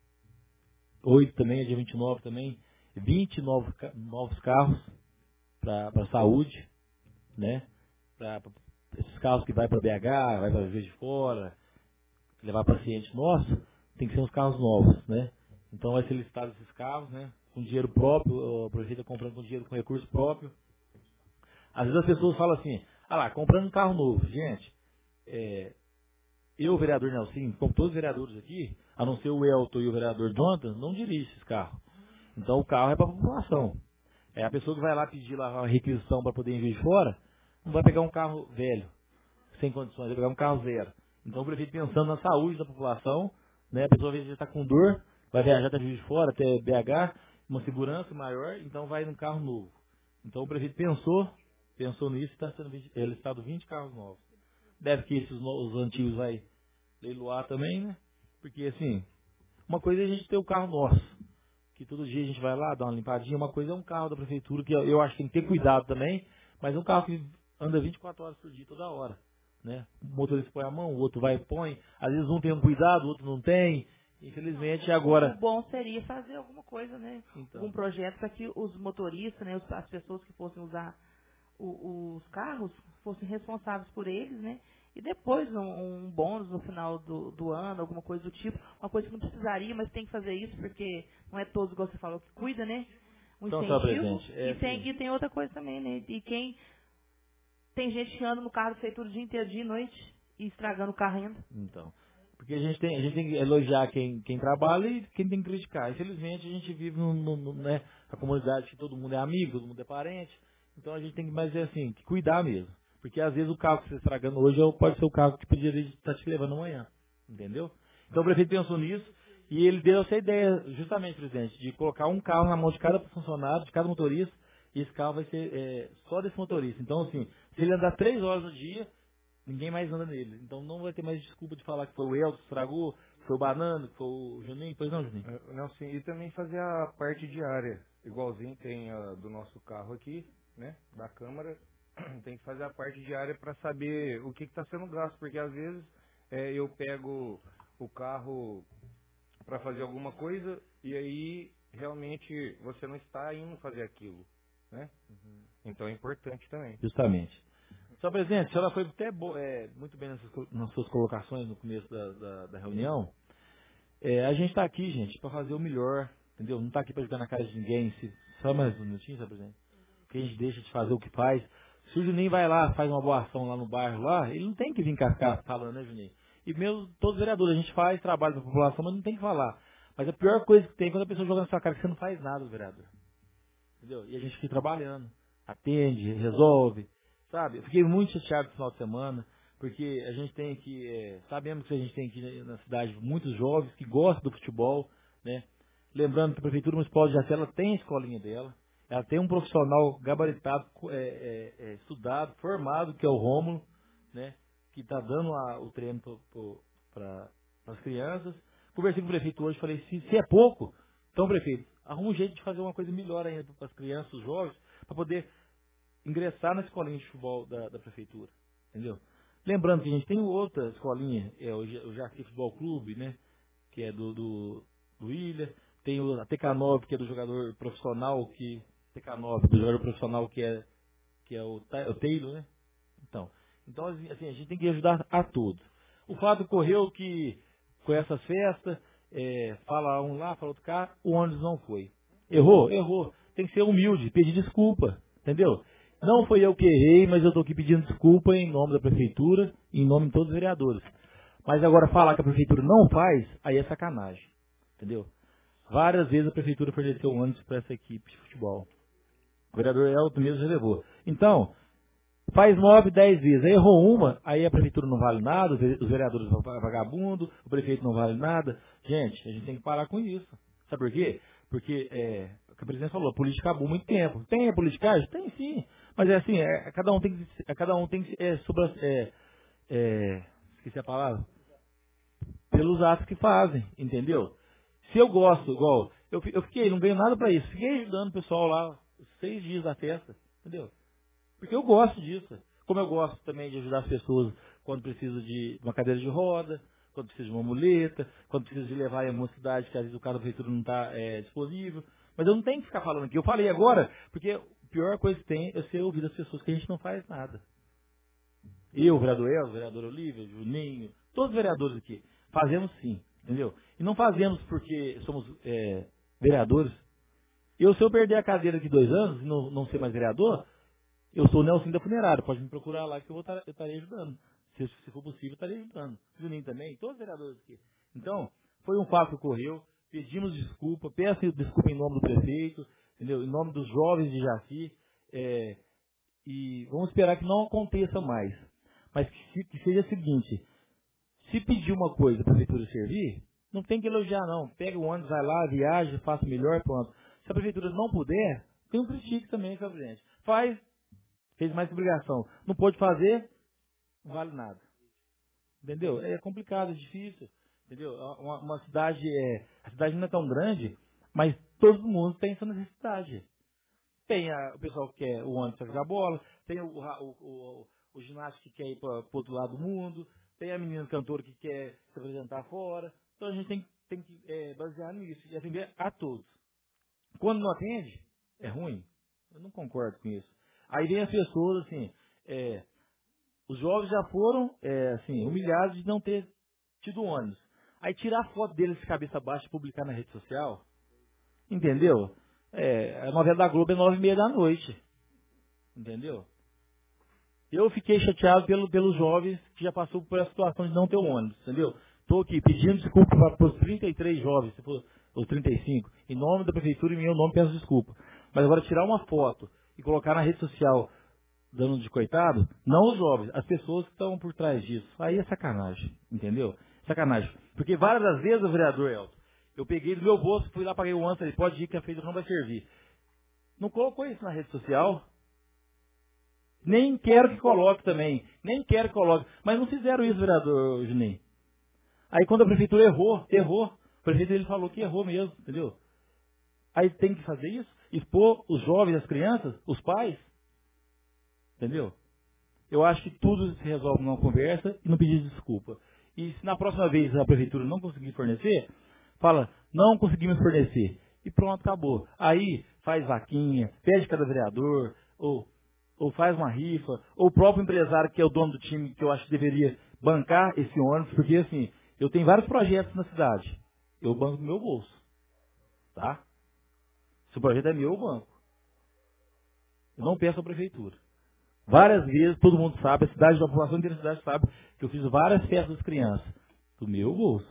oito também, dia vinte e nove também, vinte novos, novos carros para a saúde, né? Pra, pra, esses carros que vai para B H, vai para Juiz de Fora, levar pacientes nossos, tem que ser uns carros novos, né? Então vai ser licitado esses carros, né? Com dinheiro próprio, o prefeito está comprando com dinheiro com recurso próprio. Às vezes as pessoas falam assim, ah lá, comprando um carro novo. Gente, é, eu, o vereador Nelson, como todos os vereadores aqui, a não ser o Elton e o vereador Jonathan, não dirige esses carros. Então o carro é para a população. É a pessoa que vai lá pedir lá uma requisição para poder ir em Juiz de Fora, não vai pegar um carro velho, sem condições, vai pegar um carro zero. Então o prefeito pensando na saúde da população, né, a pessoa às vezes já está com dor, vai viajar até Juiz de Fora, até B H, uma segurança maior, então vai num carro novo. Então o prefeito pensou, pensou nisso e está sendo listado vinte carros novos. Deve que esses os antigos vai leiloar também, né? Porque assim, uma coisa é a gente ter o carro nosso, que todo dia a gente vai lá, dá uma limpadinha, uma coisa é um carro da prefeitura, que eu acho que tem que ter cuidado também, mas é um carro que anda vinte e quatro horas por dia, toda hora, né? O motorista põe a mão, o outro vai e põe, às vezes um tem um cuidado, o outro não tem, infelizmente agora... O bom seria fazer alguma coisa, né? Então. Algum projeto para que os motoristas, né, as pessoas que fossem usar o, os carros, fossem responsáveis por eles, né? E depois um, um bônus no final do, do ano, alguma coisa do tipo, uma coisa que não precisaria, mas tem que fazer isso, porque não é todos, igual você falou, que cuida, né? Um então, incentivo. presente, é e, assim. tem, e tem outra coisa também, né? E quem tem gente que anda no carro da prefeitura o dia inteiro, dia e noite, e estragando o carro ainda. Então, porque a gente tem, a gente tem que elogiar quem, quem trabalha e quem tem que criticar. Infelizmente a gente vive no, no, no, né, a comunidade que todo mundo é amigo, todo mundo é parente, então a gente tem que mais é assim, que cuidar mesmo. Porque às vezes o carro que você está estragando hoje pode ser o carro que poderia estar te levando amanhã. Entendeu? Então o prefeito pensou nisso e ele deu essa ideia, justamente, presidente, de colocar um carro na mão de cada funcionário, de cada motorista, e esse carro vai ser é, só desse motorista. Então, assim, se ele andar três horas no dia, ninguém mais anda nele. Então não vai ter mais desculpa de falar que foi o Elton que estragou, que foi o Banana, que foi o Juninho. Pois não, Juninho? É, não, sim. E também fazer a parte diária, igualzinho tem a do nosso carro aqui, né, da Câmara. Tem que fazer a parte diária para saber o que está sendo gasto, porque às vezes é, eu pego o carro para fazer alguma coisa e aí realmente você não está indo fazer aquilo, né? Uhum. Então é importante também. Justamente. Senhor presidente, a senhora foi até bo- é, muito bem nessas, nas suas colocações no começo da, da, da reunião. É, a gente está aqui, gente, para fazer o melhor, entendeu? Não está aqui para jogar na cara de ninguém. Se, só mais um minutinho, senhor presidente. Que a gente deixa de fazer o que faz. Se o Juninho vai lá, faz uma boa ação lá no bairro, lá, ele não tem que vir cá falando, né, Juninho? E mesmo todos os vereadores, a gente faz trabalho para a população, mas não tem que falar. Mas a pior coisa que tem é quando a pessoa joga na sua cara que você não faz nada, vereador. Entendeu? E a gente fica trabalhando, atende, resolve, sabe? Eu fiquei muito chateado no final de semana, porque a gente tem aqui, é, sabemos que a gente tem aqui na cidade muitos jovens que gostam do futebol, né? Lembrando que a Prefeitura Municipal de Jaci, ela tem a escolinha dela. Ela tem um profissional gabaritado, é, é, é, estudado, formado, que é o Rômulo, né, que está dando a, o treino para as crianças. Conversei com o prefeito hoje, falei, se, se é pouco, então, prefeito, arruma um jeito de fazer uma coisa melhor ainda para as crianças, os jovens, para poder ingressar na escolinha de futebol da, da prefeitura, entendeu? Lembrando que a gente tem outra escolinha, é o, o Jaci Futebol Clube, né, que é do, do, do Ilha, tem o, a T K nove, que é do jogador profissional, que T K nove, do jogador profissional que é, que é o, o Taylor, né? Então, então, assim, a gente tem que ajudar a todos. O fato ocorreu que, com essas festas, é, fala um lá, fala outro cá, o ônibus não foi. Errou? Errou. Tem que ser humilde, pedir desculpa, entendeu? Não foi eu que errei, mas eu estou aqui pedindo desculpa em nome da prefeitura e em nome de todos os vereadores. Mas agora falar que a prefeitura não faz, aí é sacanagem, entendeu? Várias vezes a prefeitura forneceu ônibus para essa equipe de futebol. O vereador Elton mesmo já levou. Então, Faz nove, dez vezes. Aí errou uma, aí a prefeitura não vale nada, os vereadores vão vagabundo, o prefeito não vale nada. Gente, a gente tem que parar com isso. Sabe por quê? Porque, é, o que a presidente falou, a política acabou há muito tempo. Tem a politicagem? Tem sim. Mas é assim, é, cada um tem que, é, cada um tem que é, sobre, é, é, esqueci a palavra, pelos atos que fazem, entendeu? Se eu gosto, igual, eu, eu fiquei, não ganho nada pra isso, fiquei ajudando o pessoal lá, seis dias da festa, entendeu? Porque eu gosto disso. Como eu gosto também de ajudar as pessoas quando precisa de uma cadeira de roda, quando precisa de uma muleta, quando precisa de levar em alguma cidade que às vezes o cara da prefeitura não está é, disponível. Mas eu não tenho que ficar falando aqui. Eu falei agora, porque a pior coisa que tem é você ouvir das pessoas que a gente não faz nada. Eu, o vereador El, o vereador Olívia, Juninho, todos os vereadores aqui, fazemos sim, entendeu? E não fazemos porque somos é, vereadores. Eu, se eu perder a cadeira aqui dois anos e não, não ser mais vereador, eu sou o Nelson da Funerária, pode me procurar lá que eu, vou tar, eu estarei ajudando. Se, se for possível, eu estarei ajudando. Juninho também, todos os vereadores aqui. Então, foi um fato que ocorreu, pedimos desculpa, peço desculpa em nome do prefeito, entendeu? Em nome dos jovens de Jaci, é, e vamos esperar que não aconteça mais. Mas que, que seja o seguinte, se pedir uma coisa para a prefeitura servir, não tem que elogiar não. Pega o ônibus, vai lá, viaja, faça melhor, pronto. Se a prefeitura não puder, tem um critique também, senhor presidente. Faz, fez mais que obrigação. Não pode fazer, não vale nada. Entendeu? É complicado, é difícil. Entendeu? Uma, uma cidade, é, a cidade não é tão grande, mas todo mundo tem essa necessidade. Tem a, o pessoal que quer o ônibus para jogar bola, tem o, o, o, o ginasta que quer ir para o outro lado do mundo, tem a menina cantora que quer se apresentar fora. Então a gente tem, tem que é, basear nisso e atender a todos. Quando não atende, é ruim. Eu não concordo com isso. Aí vem as pessoas, assim, é, os jovens já foram é, assim, humilhados de não ter tido ônibus. Aí tirar a foto deles de cabeça baixa e publicar na rede social, entendeu? É, a novela da Globo é nove e meia da noite. Entendeu? Eu fiquei chateado pelo, pelos jovens que já passou por essa situação de não ter o ônibus, entendeu? Estou aqui pedindo desculpa para os trinta e três jovens, se for os trinta e cinco, em nome da prefeitura e em meu nome peço desculpa. Mas agora tirar uma foto e colocar na rede social dando de coitado, não os jovens, as pessoas que estão por trás disso. Aí é sacanagem, entendeu? Sacanagem. Porque várias das vezes, o vereador Elton, eu peguei do meu bolso, fui lá, paguei o ônibus, ele pode ir que a prefeitura não vai servir. Não colocou isso na rede social. Nem quero que coloque também. Nem quero que coloque. Mas não fizeram isso, vereador Juninho. Aí quando a prefeitura errou, errou. O prefeito ele falou que errou mesmo, entendeu? Aí tem que fazer isso, expor os jovens, as crianças, os pais. Entendeu? Eu acho que tudo se resolve numa conversa e não pedir desculpa. E se na próxima vez a prefeitura não conseguir fornecer, fala, não conseguimos fornecer. E pronto, acabou. Aí faz vaquinha, pede cada vereador, ou, ou faz uma rifa, ou o próprio empresário que é o dono do time, que eu acho que deveria bancar esse ônibus, porque assim, eu tenho vários projetos na cidade. Eu banco do meu bolso. Tá? Se o projeto é meu, eu banco. Eu não peço à prefeitura. Várias vezes, todo mundo sabe, a cidade, a população inteira da cidade sabe que eu fiz várias festas das crianças. Do meu bolso.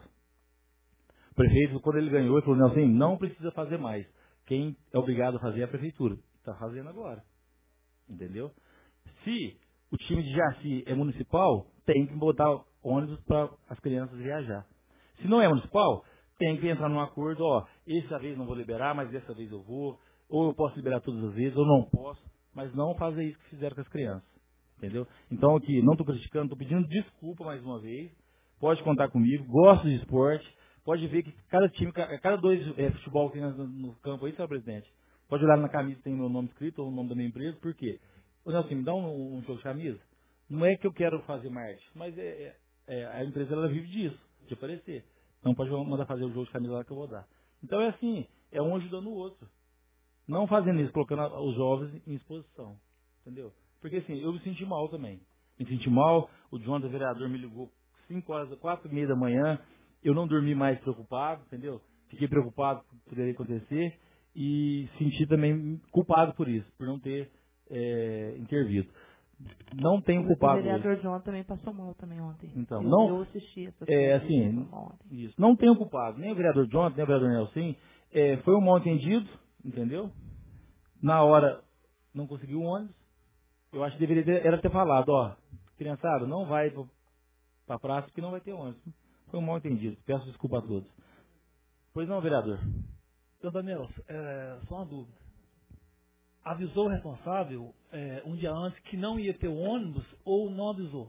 O prefeito, quando ele ganhou, ele falou, não, assim, não precisa fazer mais. Quem é obrigado a fazer é a prefeitura. Está fazendo agora. Entendeu? Se o time de Jaci é municipal, tem que botar ônibus para as crianças viajar. Se não é municipal, tem que entrar num acordo, ó, essa vez não vou liberar, mas dessa vez eu vou. Ou eu posso liberar todas as vezes, ou não posso. Mas não fazer isso que fizeram com as crianças. Entendeu? Então aqui, não estou criticando, estou pedindo desculpa mais uma vez. Pode contar comigo, gosto de esporte. Pode ver que cada time, cada dois é, futebol que tem no, no campo aí, senhor presidente. Pode olhar na camisa, tem meu nome escrito, ou o nome da minha empresa, por quê? Ô Nelson, me dá um, um show de camisa. Não é que eu quero fazer marketing, mas é, é, é, a empresa ela vive disso, de aparecer. Então pode mandar fazer o jogo de camisa lá que eu vou dar. Então é assim, é um ajudando o outro. Não fazendo isso, colocando os jovens em exposição. Entendeu? Porque assim, eu me senti mal também. Me senti mal, o Jonathan, vereador, me ligou cinco horas, quatro e meia da manhã. Eu não dormi mais preocupado, entendeu? Fiquei preocupado com o que poderia acontecer e senti também culpado por isso, por não ter é, intervido. Não tenho culpado. O vereador João também passou mal também ontem. Então, eu, não, eu assisti essa é, assim, isso. Não tenho culpado, nem o vereador Jonathan, nem o vereador Nelson. É, foi um mal entendido, entendeu? Na hora não conseguiu o ônibus. Eu acho que deveria ter, era ter falado, ó, criançada, não vai para a praça porque não vai ter ônibus. Foi um mal entendido. Peço desculpa a todos. Pois não, vereador. Então, Daniel, é, só uma dúvida. Avisou o responsável é, um dia antes que não ia ter o ônibus ou não avisou?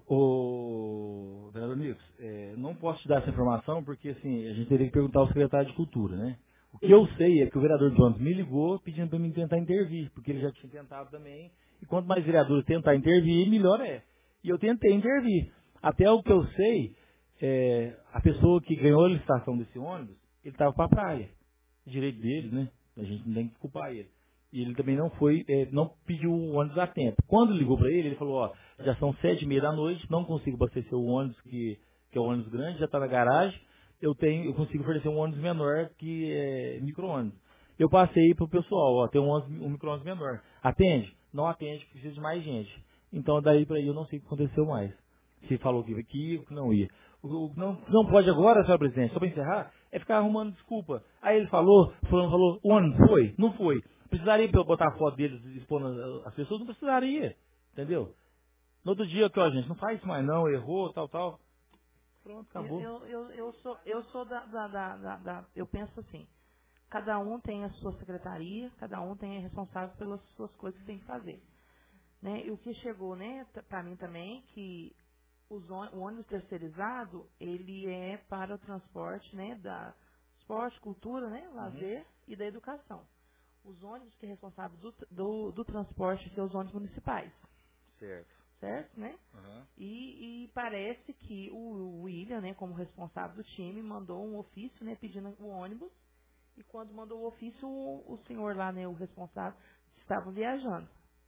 Ô, vereador Nicos, é, não posso te dar essa informação porque assim, a gente teria que perguntar ao secretário de Cultura, né? O que eu sei é que o vereador Jones me ligou pedindo para mim tentar intervir, porque ele já tinha tentado também. E quanto mais vereadores tentar intervir, melhor é. E eu tentei intervir. Até o que eu sei, é, a pessoa que ganhou a licitação desse ônibus, ele estava para a praia. Direito dele, né? A gente não tem que culpar ele. E ele também não foi, é, não pediu o ônibus a tempo. Quando ligou para ele, ele falou, ó, já são sete e meia da noite, não consigo abastecer o ônibus, que, que é o ônibus grande, já está na garagem, eu tenho, eu consigo oferecer um ônibus menor, que é micro-ônibus. Eu passei para o pessoal, ó, tem um, ônibus, um micro-ônibus menor. Atende? Não atende, precisa de mais gente. Então, daí para aí eu não sei o que aconteceu mais. Se falou que ia, que não ia. O que não, não pode agora, senhor presidente, só para encerrar, é ficar arrumando desculpa. Aí ele falou, fulano falou, o ônibus foi? Não foi. Precisaria para eu botar a foto deles expondo as pessoas? Não precisaria. Entendeu? No outro dia, que ó, gente, não faz isso mais não, errou, tal, tal. Pronto, acabou. Eu, eu, eu sou, eu sou da, da, da, da, da. Eu penso assim. Cada um tem a sua secretaria, cada um tem a responsável pelas suas coisas que tem que fazer. Né? E o que chegou, né, para mim também, que os, o ônibus terceirizado, ele é para o transporte, né, da esporte, cultura, né, lazer uhum. e da educação. Os ônibus que é responsável do, do, do transporte são os ônibus municipais. Certo. Certo, né? Uhum. E, e parece que o William, né, como responsável do time, mandou um ofício, né, pedindo o ônibus. E quando mandou o ofício, o, o senhor lá, né, o responsável, estavam viajando.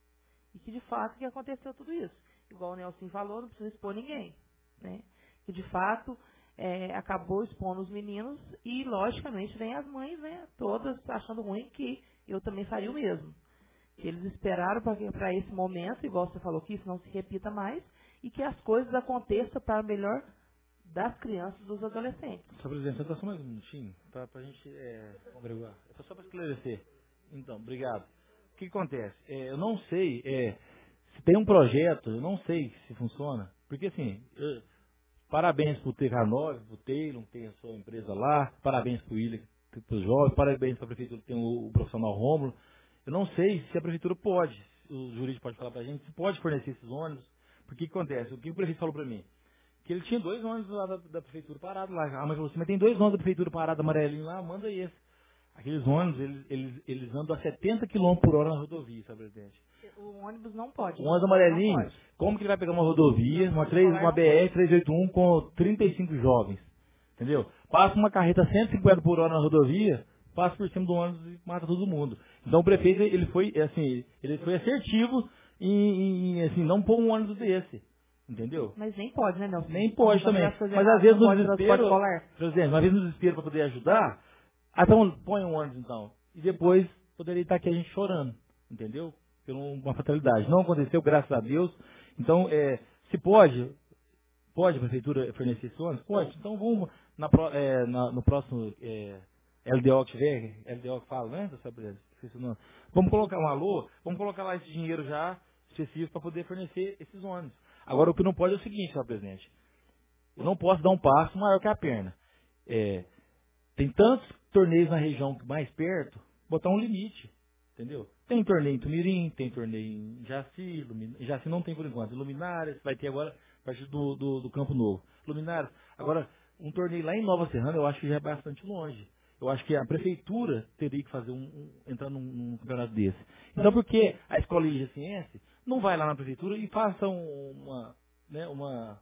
E que de fato que aconteceu tudo isso. Igual o Nelson falou, não precisa expor ninguém. Né? Que de fato é, acabou expondo os meninos e, logicamente, vem as mães, né, todas achando ruim, que eu também faria o mesmo. Que eles esperaram para esse momento, igual você falou, que isso não se repita mais e que as coisas aconteçam para o melhor das crianças e dos adolescentes. Senhor presidente, só mais um minutinho, para a gente é, congregar. É só para esclarecer. Então, obrigado. O que acontece? É, eu não sei, é, se tem um projeto, eu não sei se funciona, porque assim, eu, parabéns para o T K nove, para o Taylor, que tem a sua empresa lá, parabéns para o William, para os jovens, parabéns para a prefeitura que tem o, o profissional Rômulo. Eu não sei se a prefeitura pode, o jurídico pode falar para a gente, se pode fornecer esses ônibus, porque o que acontece? O que o prefeito falou para mim? Que ele tinha dois ônibus lá da, da prefeitura parados lá. A mãe falou assim, mas tem dois ônibus da prefeitura parados, amarelinho lá, manda esse. Aqueles ônibus, eles, eles, eles andam a setenta quilômetros por hora na rodovia, sabe, presidente? O ônibus não pode. O ônibus amarelinho, como que ele vai pegar uma rodovia, uma, uma B R trezentos e oitenta e um com trinta e cinco jovens? Entendeu? Passa uma carreta cento e cinquenta por hora na rodovia, passa por cima do ônibus e mata todo mundo. Então o prefeito, ele foi, assim, ele foi assertivo em, em assim, não pôr um ônibus desse. Entendeu? Mas nem pode, né, Nelson? Nem pode também. Mas às vezes no desespero, presidente, às vezes no desespero para poder ajudar, ah, então põe um ônibus então. E depois poderia estar aqui a gente chorando, entendeu? Por uma fatalidade. Não aconteceu, graças a Deus. Então, é, se pode, pode a prefeitura fornecer esse ônibus? Pode. Então vamos na, é, na, no próximo é, L D O que tiver, L D O que fala, né, presidente? Vamos colocar um alô, vamos colocar lá esse dinheiro já específico para poder fornecer esses ônibus. Agora, o que não pode é o seguinte, senhor presidente. Eu não posso dar um passo maior que a perna. É, tem tantos torneios na região mais perto, botar um limite. Entendeu? Tem torneio em Tumirim, tem torneio em Jaci. Lumin... Jaci não tem por enquanto. Luminárias, vai ter agora a partir do, do, do Campo Novo. Luminárias. Agora, um torneio lá em Nova Serrana, eu acho que já é bastante longe. Eu acho que a prefeitura teria que fazer um, um entrar num, num campeonato desse. Então, por que a Escolinha de Ciência não vai lá na prefeitura e faça uma, né, uma,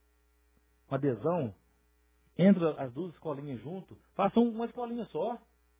uma adesão entre as duas escolinhas junto, façam uma escolinha só.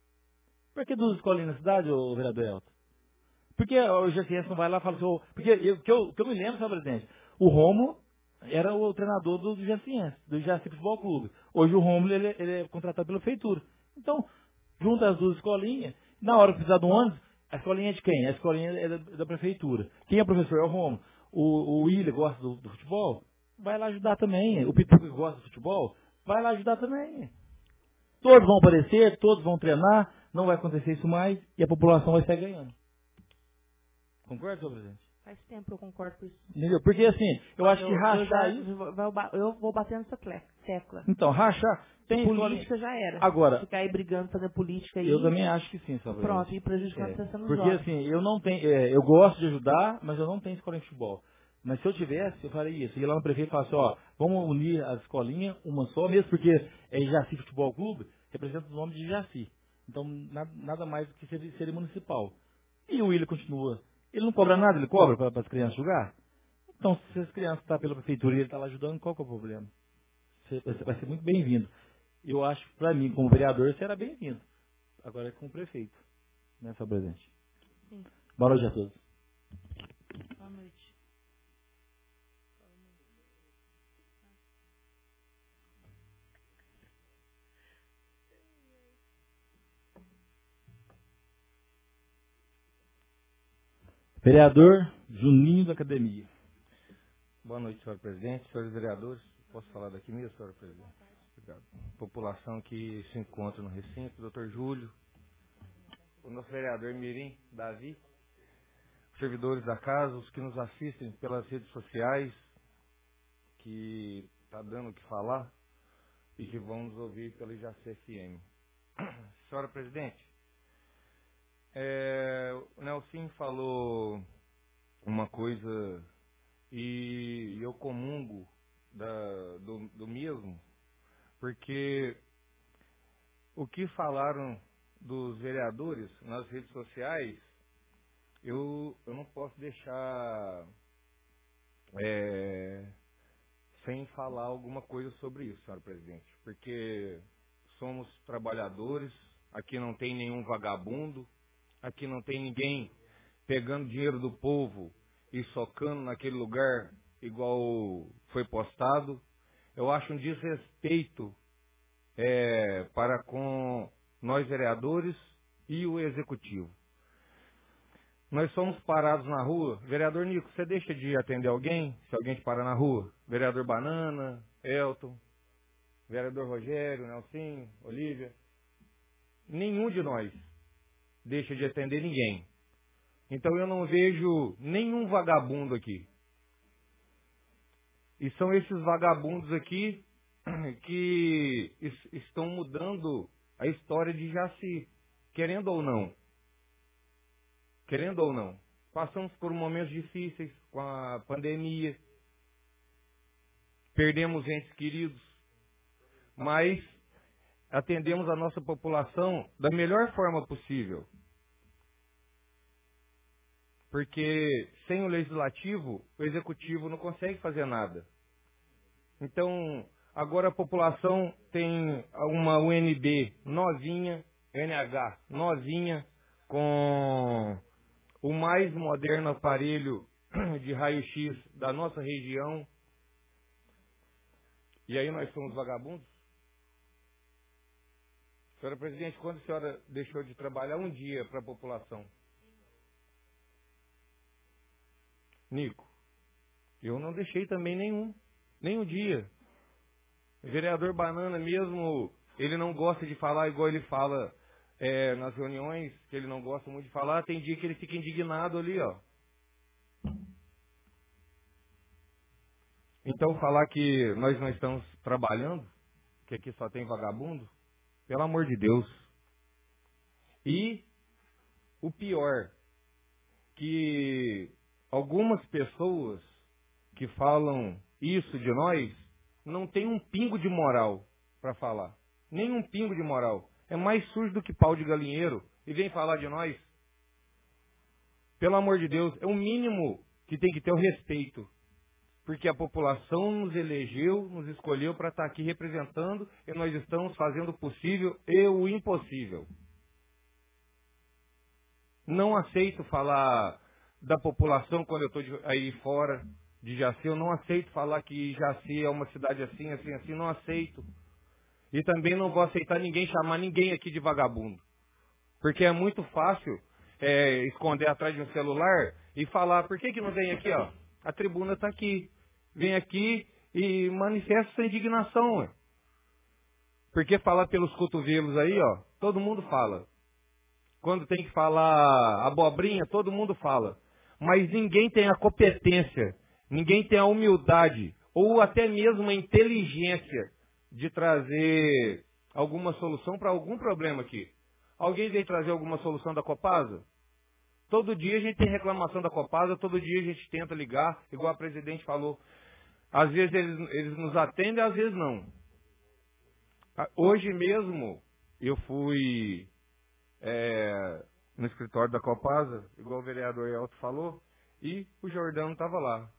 Por que duas escolinhas na cidade, ô vereador Elton? Porque o G C S não vai lá e fala assim, oh, porque eu, que, eu, que eu me lembro, senhor presidente, o Rômulo era o treinador do G C S, do Jaci Futebol Clube. Hoje o Rômulo ele, ele é contratado pela prefeitura. Então, junta as duas escolinhas, na hora que precisar do ônibus, a escolinha é de quem? A escolinha é da, da prefeitura. Quem é professor é o Rômulo. O, o William gosta do, do futebol, vai lá ajudar também. O Pituca gosta do futebol, vai lá ajudar também. Todos vão aparecer, todos vão treinar, não vai acontecer isso mais e a população vai sair ganhando. Concorda, senhor presidente? Faz tempo que eu concordo com isso. Entendeu? Porque assim, eu acho que Eu, eu, rachar já, isso. eu, vou- eu vou bater nessa tle- tecla. Então, rachar tem Política escola- já era. Agora, Ficar aí brigando, fazer política aí. eu também acho que sim, só Pronto, e prejudicando É, você sendo porque jovem. assim, eu não tenho, é, eu gosto de ajudar, mas eu não tenho escola de futebol. Mas se eu tivesse, eu faria isso. Eu ia lá no prefeito e falasse, ó, vamos unir as escolinhas, uma só, mesmo porque é Jaci Futebol Clube, representa o nome de Jaci. Então, nada, nada mais do que ser, ser municipal. E o Willian continua. Ele não cobra nada, ele cobra para as crianças jogar? Então, se as crianças estão pela prefeitura e ele está lá ajudando, qual que é o problema? Você você vai ser muito bem-vindo. Eu acho, para mim, como vereador, você era bem-vindo. Agora é como prefeito, né, seu presidente? Sim. Boa noite a todos. Boa noite. Vereador Juninho da Academia. Boa noite, senhor presidente, senhores vereadores. Posso falar daqui mesmo, senhor presidente? Obrigado. População que se encontra no recinto, doutor Júlio, o nosso vereador Mirim, Davi, os servidores da casa, os que nos assistem pelas redes sociais, que está dando o que falar e que vão nos ouvir pela Jaci F M. Senhora presidente, é, o Nelson falou uma coisa e eu comungo da, do, do mesmo, porque o que falaram dos vereadores nas redes sociais, eu, eu não posso deixar é, sem falar alguma coisa sobre isso, senhora presidente, porque somos trabalhadores, aqui não tem nenhum vagabundo, aqui não tem ninguém pegando dinheiro do povo e socando naquele lugar igual foi postado. Eu acho um desrespeito é, para com nós vereadores e o executivo. Nós somos parados na rua. Vereador Nico, você deixa de atender alguém se alguém te para na rua? Vereador Banana, Elton, vereador Rogério, Nelsinho, Olívia. Nenhum de nós deixa de atender ninguém. Então eu não vejo nenhum vagabundo aqui. E são esses vagabundos aqui que es- estão mudando a história de Jaci, querendo ou não. Querendo ou não. Passamos por momentos difíceis com a pandemia. Perdemos entes queridos. Mas atendemos a nossa população da melhor forma possível. Porque sem o legislativo, o executivo não consegue fazer nada. Então, agora a população tem uma U N B novinha, N H novinha, com o mais moderno aparelho de raio-x da nossa região. E aí nós somos vagabundos? Senhora presidente, quando a senhora deixou de trabalhar um dia para a população? Nico, eu não deixei também nenhum, nenhum dia. O vereador Banana mesmo, ele não gosta de falar igual ele fala é, nas reuniões, que ele não gosta muito de falar, tem dia que ele fica indignado ali, ó. Então falar que nós não estamos trabalhando, que aqui só tem vagabundo, pelo amor de Deus. E o pior, que algumas pessoas que falam isso de nós não tem um pingo de moral para falar. Nem um pingo de moral. É mais sujo do que pau de galinheiro e vem falar de nós. Pelo amor de Deus, é o mínimo que tem que ter o respeito. Porque a população nos elegeu, nos escolheu para estar aqui representando e nós estamos fazendo o possível e o impossível. Não aceito falar da população quando eu estou aí fora de Jaci. Eu não aceito falar que Jaci é uma cidade assim, assim, assim. Não aceito. E também não vou aceitar ninguém chamar ninguém aqui de vagabundo. Porque é muito fácil é, esconder atrás de um celular e falar, por que que não vem aqui, ó? A tribuna está aqui. Vem aqui e manifesta sua indignação, ué. Porque falar pelos cotovelos aí, ó, todo mundo fala. Quando tem que falar abobrinha, todo mundo fala. mas ninguém tem a competência, ninguém tem a humildade, ou até mesmo a inteligência de trazer alguma solução para algum problema aqui. Alguém vem trazer alguma solução da Copasa? Todo dia a gente tem reclamação da Copasa, todo dia a gente tenta ligar, igual a presidente falou. Às vezes eles, eles nos atendem, às vezes não. Hoje mesmo eu fui é, no escritório da Copasa, igual o vereador Elton falou, e o Jordano estava lá,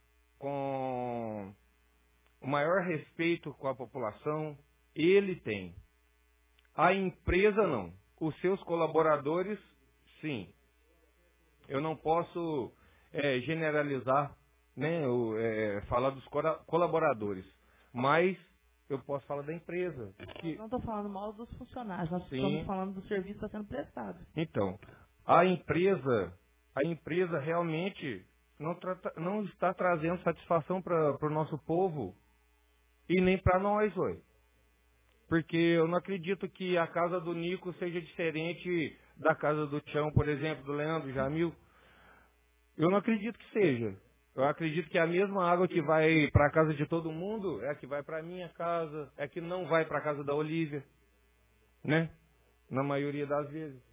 com o maior respeito com a população, ele tem. A empresa não. Os seus colaboradores, sim. Eu não posso é, generalizar, né, o, é, falar dos colaboradores, mas eu posso falar da empresa. Que... Não estou falando mal dos funcionários, nós sim. estamos falando do serviço que está sendo prestado. Então, a empresa, a empresa realmente não, trata, não está trazendo satisfação para o nosso povo e nem para nós, ué. Porque eu não acredito que a casa do Nico seja diferente da casa do Tião, por exemplo, do Leandro, Jamil. Eu não acredito que seja. Eu acredito que a mesma água que vai para a casa de todo mundo é a que vai para a minha casa, é a que não vai para a casa da Olívia, né? Na maioria das vezes.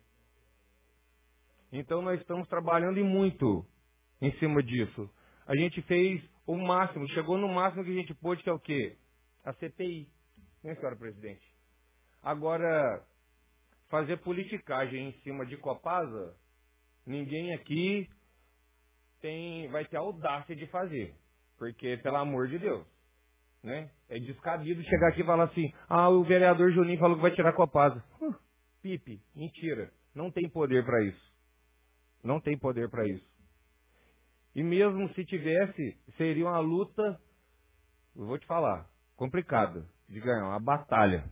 Então nós estamos trabalhando e muito em cima disso. A gente fez o máximo, chegou no máximo que a gente pôde, que é o quê? A C P I. Né, senhora presidente? Agora, fazer politicagem em cima de Copasa, ninguém aqui tem, vai ter a audácia de fazer. Porque, pelo amor de Deus, né? É descabido chegar aqui e falar assim, ah, o vereador Juninho falou que vai tirar a Copasa. Hum, pipe, mentira. Não tem poder para isso. Não tem poder para isso. E mesmo se tivesse, seria uma luta, eu vou te falar, complicada de ganhar, uma batalha.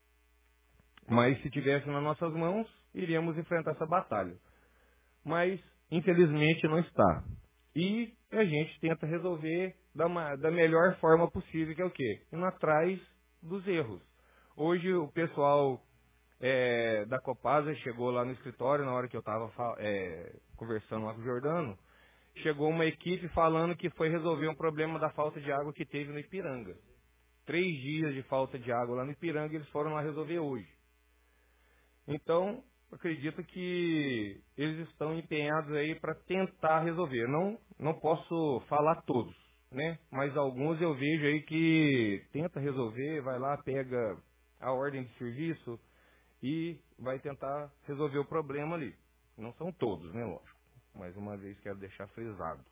Mas se tivesse nas nossas mãos, iríamos enfrentar essa batalha. Mas, infelizmente, não está. E a gente tenta resolver da, uma, da melhor forma possível, que é o quê? Indo atrás dos erros. Hoje o pessoal é, da Copasa chegou lá no escritório, na hora que eu estava é, conversando lá com o Jordano, chegou uma equipe falando que foi resolver um problema da falta de água que teve no Ipiranga. Três dias de falta de água lá no Ipiranga, eles foram lá resolver hoje. Então, acredito que eles estão empenhados aí para tentar resolver. Não, não posso falar todos, né? Mas alguns eu vejo aí que tenta resolver, vai lá, pega a ordem de serviço e vai tentar resolver o problema ali. Não são todos, né, lógico. Mais uma vez quero deixar frisado.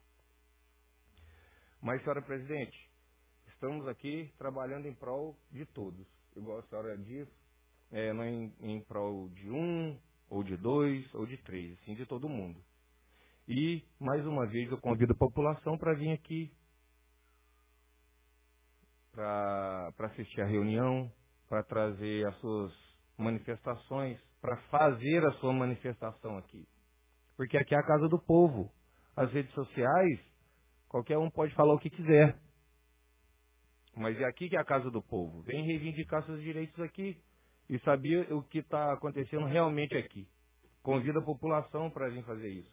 Mas, senhora presidente, estamos aqui trabalhando em prol de todos. Igual a senhora disse, é, não em, em prol de um, ou de dois, ou de três, sim de todo mundo. E, mais uma vez, eu convido a população para vir aqui, para assistir a reunião, para trazer as suas manifestações, para fazer a sua manifestação aqui. Porque aqui é a casa do povo. As redes sociais, qualquer um pode falar o que quiser. Mas é aqui que é a casa do povo. Vem reivindicar seus direitos aqui e saber o que está acontecendo realmente aqui. Convida a população para vir fazer isso.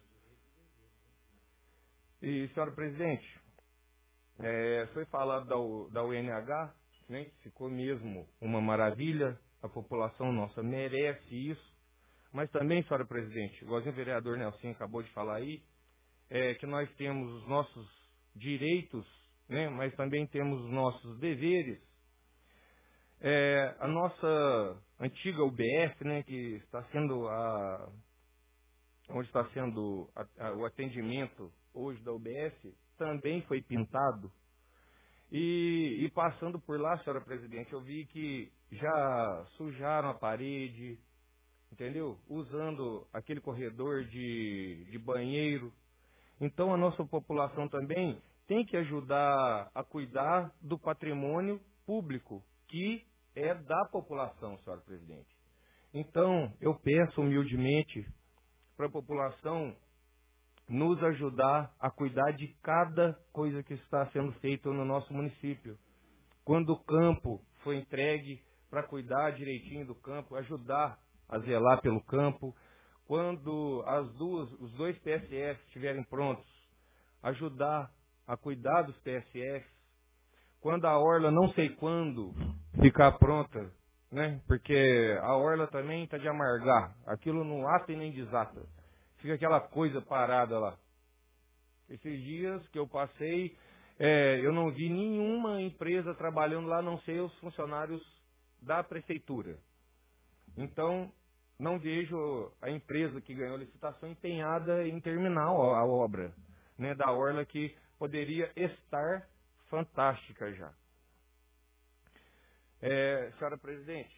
E, senhora presidente, é, foi falado da, U, da U N H, né, que ficou mesmo uma maravilha. A população nossa merece isso. Mas também, senhora presidente, igualzinho o vereador Nelson acabou de falar aí, é, que nós temos os nossos direitos, né, mas também temos os nossos deveres. É, a nossa antiga U B S, né, que está sendo a, onde está sendo a, a, o atendimento hoje da U B S, também foi pintado. E, e passando por lá, senhora presidente, eu vi que já sujaram a parede, entendeu? Usando aquele corredor de, de banheiro. Então a nossa população também tem que ajudar a cuidar do patrimônio público, que é da população, senhora presidente. Então, eu peço humildemente para a população nos ajudar a cuidar de cada coisa que está sendo feita no nosso município. Quando o campo foi entregue para cuidar direitinho do campo, ajudar a zelar pelo campo. Quando as duas, os dois P S F estiverem prontos, ajudar a cuidar dos P S Fs. Quando a orla, não sei quando, ficar pronta, né? Porque a orla também está de amargar. Aquilo não ata e nem desata. Fica aquela coisa parada lá. Esses dias que eu passei, é, eu não vi nenhuma empresa trabalhando lá, a não ser os funcionários da prefeitura. Então, não vejo a empresa que ganhou a licitação empenhada em terminar a obra, né, da orla, que poderia estar fantástica já. É, senhora presidente,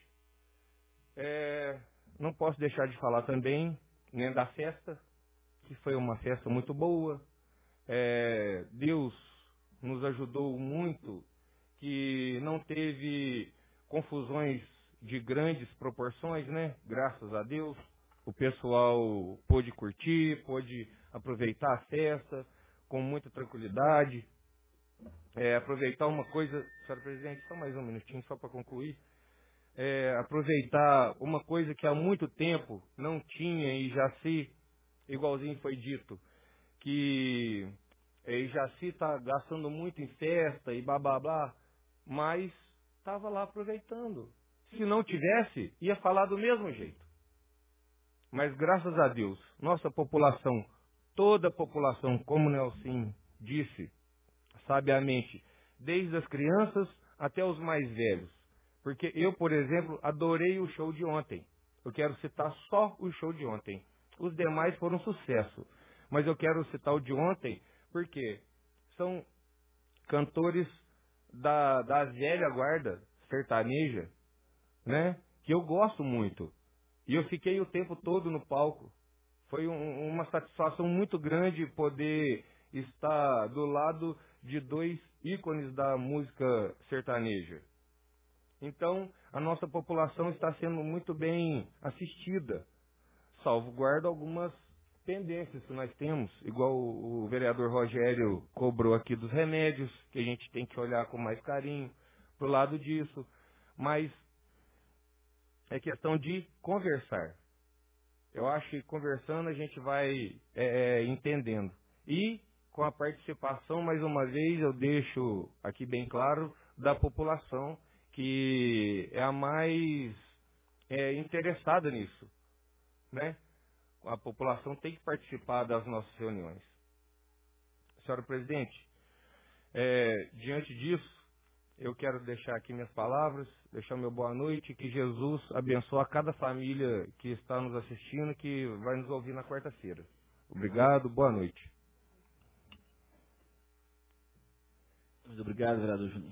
é, não posso deixar de falar também, né, da festa, que foi uma festa muito boa. É, Deus nos ajudou muito, que não teve confusões de grandes proporções, né? Graças a Deus. O pessoal pôde curtir, pôde aproveitar a festa com muita tranquilidade. É, aproveitar uma coisa, senhora presidente, só mais um minutinho, só para concluir. É, aproveitar uma coisa que há muito tempo não tinha em Jaci, igualzinho foi dito, que é, Jaci está gastando muito em festa e blá blá blá, mas estava lá aproveitando. Se não tivesse, ia falar do mesmo jeito. Mas graças a Deus, nossa população, toda a população, como Nelson disse, sabiamente, desde as crianças até os mais velhos. Porque eu, por exemplo, adorei o show de ontem. Eu quero citar só o show de ontem. Os demais foram sucesso. Mas eu quero citar o de ontem porque são cantores da, da velha guarda sertaneja, né, que eu gosto muito. E eu fiquei o tempo todo no palco. Foi um, uma satisfação muito grande poder estar do lado de dois ícones da música sertaneja. Então, a nossa população está sendo muito bem assistida, salvo guarda algumas pendências que nós temos, igual o, o vereador Rogério cobrou aqui dos remédios, que a gente tem que olhar com mais carinho para o lado disso, mas é questão de conversar. Eu acho que conversando a gente vai é, entendendo. E com a participação, mais uma vez, eu deixo aqui bem claro, da população, que é a mais é, interessada nisso, né? A população tem que participar das nossas reuniões. Senhora presidente, é, diante disso, eu quero deixar aqui minhas palavras, deixar meu boa noite, que Jesus abençoe a cada família que está nos assistindo, que vai nos ouvir na quarta-feira. Obrigado, boa noite. Muito obrigado, vereador Juninho.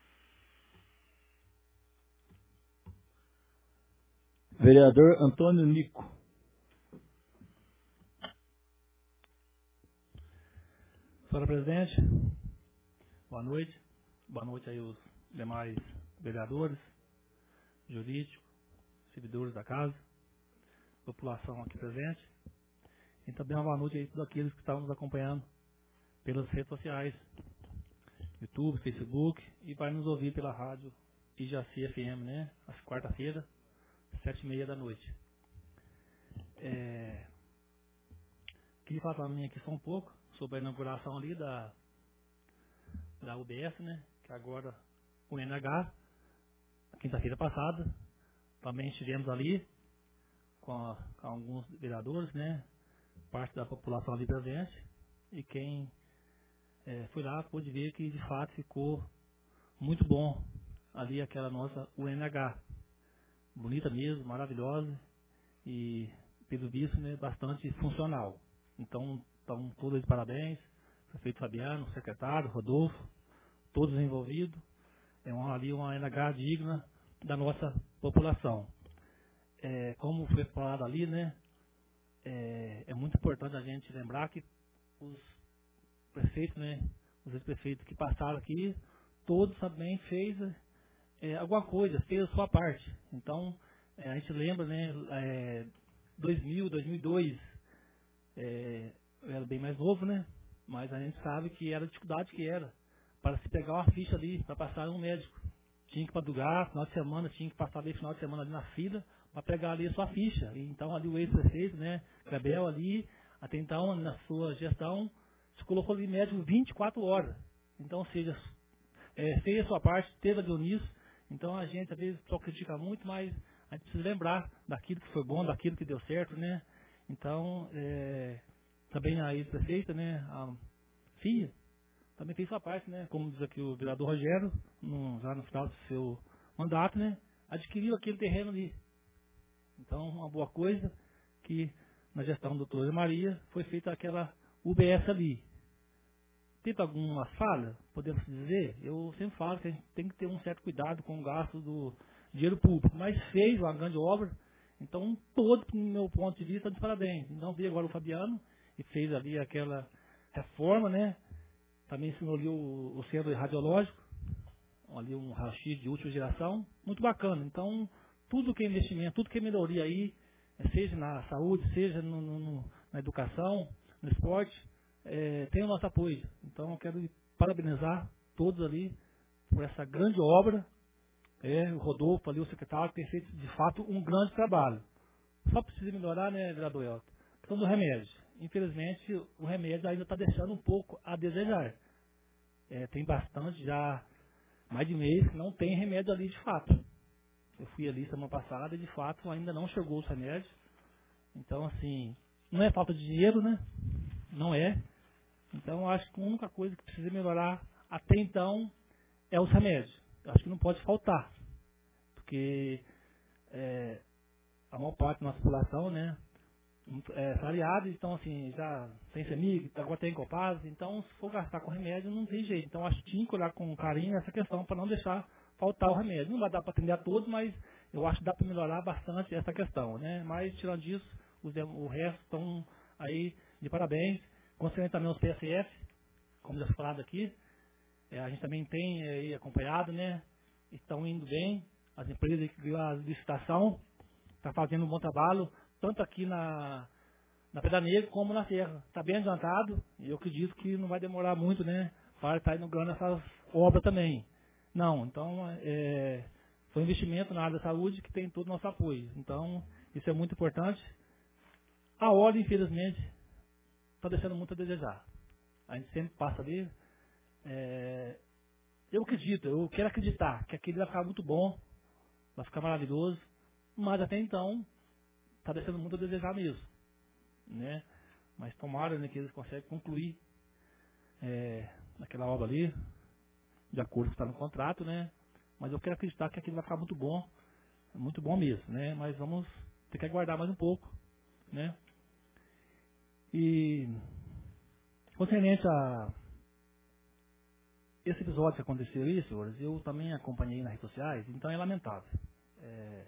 Vereador Antônio Nico. Senhora presidente, boa noite. Boa noite aí os demais vereadores, jurídicos, servidores da casa, população aqui presente. E também uma boa noite aí a todos aqueles que estão nos acompanhando pelas redes sociais, YouTube, Facebook, e vai nos ouvir pela rádio Ijaci F M, né? Às quarta-feira, sete e meia da noite. É... Queria falar também aqui só um pouco sobre a inauguração ali da, da U B S, né? Que agora o N H, quinta-feira passada, também estivemos ali com, a, com alguns vereadores, né? Parte da população ali presente, e quem é, foi lá pôde ver que de fato ficou muito bom ali aquela nossa U N H, bonita mesmo, maravilhosa e pelo visto, né, bastante funcional. Então, estão todos de parabéns, prefeito Fabiano, secretário, Rodolfo, todos envolvidos. É uma, ali uma U N H digna da nossa população. É, como foi falado ali, né, é, é muito importante a gente lembrar que os prefeitos, né, os ex-prefeitos que passaram aqui, todos também fez é, alguma coisa, fez a sua parte. Então, é, a gente lembra, né, é, dois mil, dois mil e dois, é, eu era bem mais novo, né, mas a gente sabe que era a dificuldade que era para se pegar uma ficha ali, para passar um médico. Tinha que madrugar, final de semana, tinha que passar ali final de semana ali na fila, para pegar ali a sua ficha. E então ali o ex-prefeito, né, Gabriel ali, até então na sua gestão, se colocou ali médico vinte e quatro horas. Então, ou seja, é, fez a sua parte, teve a Dionísio. Então, a gente, às vezes, só critica muito, mas a gente precisa lembrar daquilo que foi bom, daquilo que deu certo, né? Então, é, também a ex-prefeita, né, a filha, também fez sua parte, né? Como diz aqui o vereador Rogério, no, já no final do seu mandato, né? Adquiriu aquele terreno ali. Então, uma boa coisa que na gestão do doutor Maria foi feita aquela U B S ali. Teve alguma falha, podemos dizer? Eu sempre falo que a gente tem que ter um certo cuidado com o gasto do dinheiro público, mas fez uma grande obra, então todo, no meu ponto de vista, de parabéns. Então veio agora o Fabiano e fez ali aquela reforma, né? Também ensinou ali o, o centro radiológico, ali um raio-x de última geração, muito bacana. Então, tudo que é investimento, tudo que é melhoria aí, seja na saúde, seja no, no, na educação, no esporte, é, tem o nosso apoio. Então, eu quero parabenizar todos ali por essa grande obra. É, o Rodolfo ali, o secretário, tem feito, de fato, um grande trabalho. Só precisa melhorar, né, vereador Elton? A questão do remédio. Infelizmente, o remédio ainda está deixando um pouco a desejar. É, tem bastante, já mais de mês, que não tem remédio ali de fato. Eu fui ali semana passada e, de fato, ainda não chegou os remédios. Então, assim, não é falta de dinheiro, né? Não é. Então, eu acho que a única coisa que precisa melhorar até então é os remédios. Eu acho que não pode faltar. Porque é, a maior parte da nossa população, né, é salariada, então, assim, já tem CEMIG, agora tem Copasa, então, se for gastar com remédio, não tem jeito. Então, acho que tinha que olhar com carinho essa questão para não deixar faltar o remédio. Não vai dar para atender a todos, mas eu acho que dá para melhorar bastante essa questão, né? Mas, tirando disso, os, o resto estão aí de parabéns. Concernente também aos P S F, como já foi falado aqui, é, a gente também tem aí acompanhado, né? Estão indo bem, as empresas que ganham a licitação, estão fazendo um bom trabalho, tanto aqui na, na Pedra Negra como na Serra. Está bem adiantado, e eu acredito que não vai demorar muito, né? Para estar inaugurando essas obras também. Não, então, é, foi um investimento na área da saúde que tem todo o nosso apoio. Então, isso é muito importante. A obra, infelizmente, está deixando muito a desejar. A gente sempre passa ali. É, eu acredito, eu quero acreditar que aquele vai ficar muito bom, vai ficar maravilhoso, mas até então, está deixando muito a desejar mesmo. Né? Mas tomara, né, que eles conseguem concluir é, aquela obra ali, de acordo com o que está no contrato, né? Mas eu quero acreditar que aquilo vai ficar muito bom, muito bom mesmo, né? Mas vamos ter que aguardar mais um pouco, né? E concernente a esse episódio que aconteceu aí, senhores, eu também acompanhei nas redes sociais, então é lamentável. É,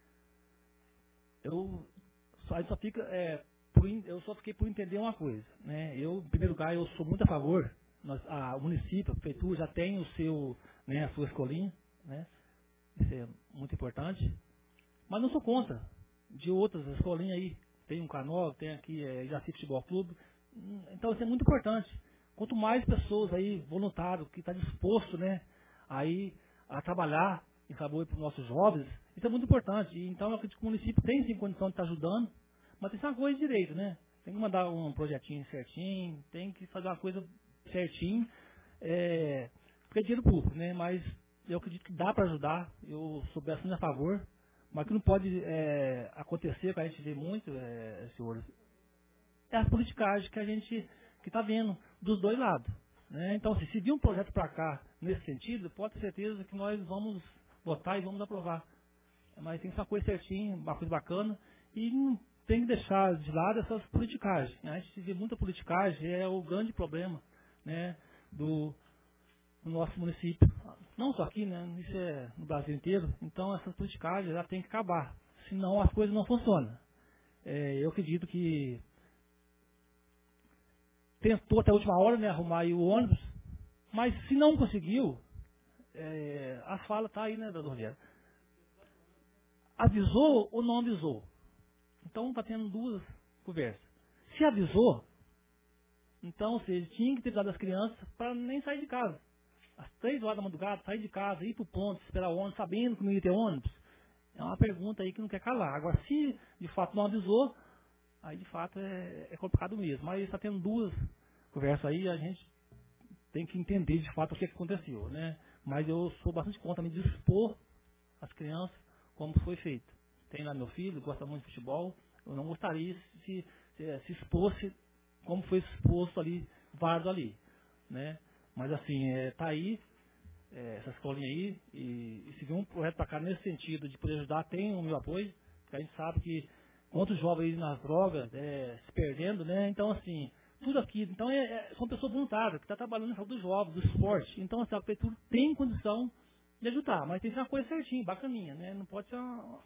eu só, só fica, é, por, eu só fiquei por entender uma coisa, né? Eu, em primeiro lugar, eu sou muito a favor. Nós, a, o município, a prefeitura já tem o seu, né, a sua escolinha, né? Isso é muito importante. Mas não sou contra de outras escolinhas aí. Tem um Canol, tem aqui é, Jaci Futebol Clube. Então isso é muito importante. Quanto mais pessoas aí, voluntário, que está disposto, né, aí a trabalhar em favor para os nossos jovens, isso é muito importante. E, então eu acredito que o município tem sim condição de estar ajudando, mas tem que ser uma coisa de direito, né? Tem que mandar um projetinho certinho, tem que fazer uma coisa certinho, é, porque é dinheiro público, né? Mas eu acredito que dá para ajudar, eu sou bastante a favor, mas o que não pode é, acontecer, que a gente vê muito, é, senhores, é as politicagens que a gente que está vendo dos dois lados. Né? Então, se, se vir um projeto para cá nesse sentido, pode ter certeza que nós vamos votar e vamos aprovar. Mas tem que ser uma coisa certinha, uma coisa bacana, e não tem que deixar de lado essas politicagens. A gente vê muita politicagem, é o grande problema, né, do, do nosso município. Não só aqui, né, isso é no Brasil inteiro. Então, essas politicagens já tem que acabar, senão as coisas não funcionam. É, eu acredito que tentou até a última hora, né, arrumar aí o ônibus, mas se não conseguiu, é, a fala está aí, né, doutor Rogério? Avisou ou não avisou? Então está tendo duas conversas. Se avisou, então, ou seja, tinha que ter dado as crianças para nem sair de casa. Às três horas da madrugada, sair de casa, ir para o ponto, esperar o ônibus, sabendo que não ia ter ônibus. É uma pergunta aí que não quer calar. Agora, se de fato não avisou, aí de fato é, é complicado mesmo. Mas está tendo duas conversa aí, a gente tem que entender de fato o que aconteceu, né? Mas eu sou bastante contra me dispor as crianças como foi feito. Tem lá meu filho, gosta muito de futebol, eu não gostaria se se, se expôsse como foi exposto ali, vários ali, né? Mas assim, é, tá aí, é, essa escolinha aí, e, e se vir um projeto para cá nesse sentido de poder ajudar, tem o meu apoio, porque a gente sabe que quantos jovens nas drogas, é, se perdendo, né? Então assim, tudo aqui, então é, é, são pessoas voluntárias, que estão tá trabalhando em favor dos jovens, do esporte, então assim, a prefeitura tem condição de ajudar, mas tem que ser uma coisa certinha, bacaninha, né? Não pode ser uma,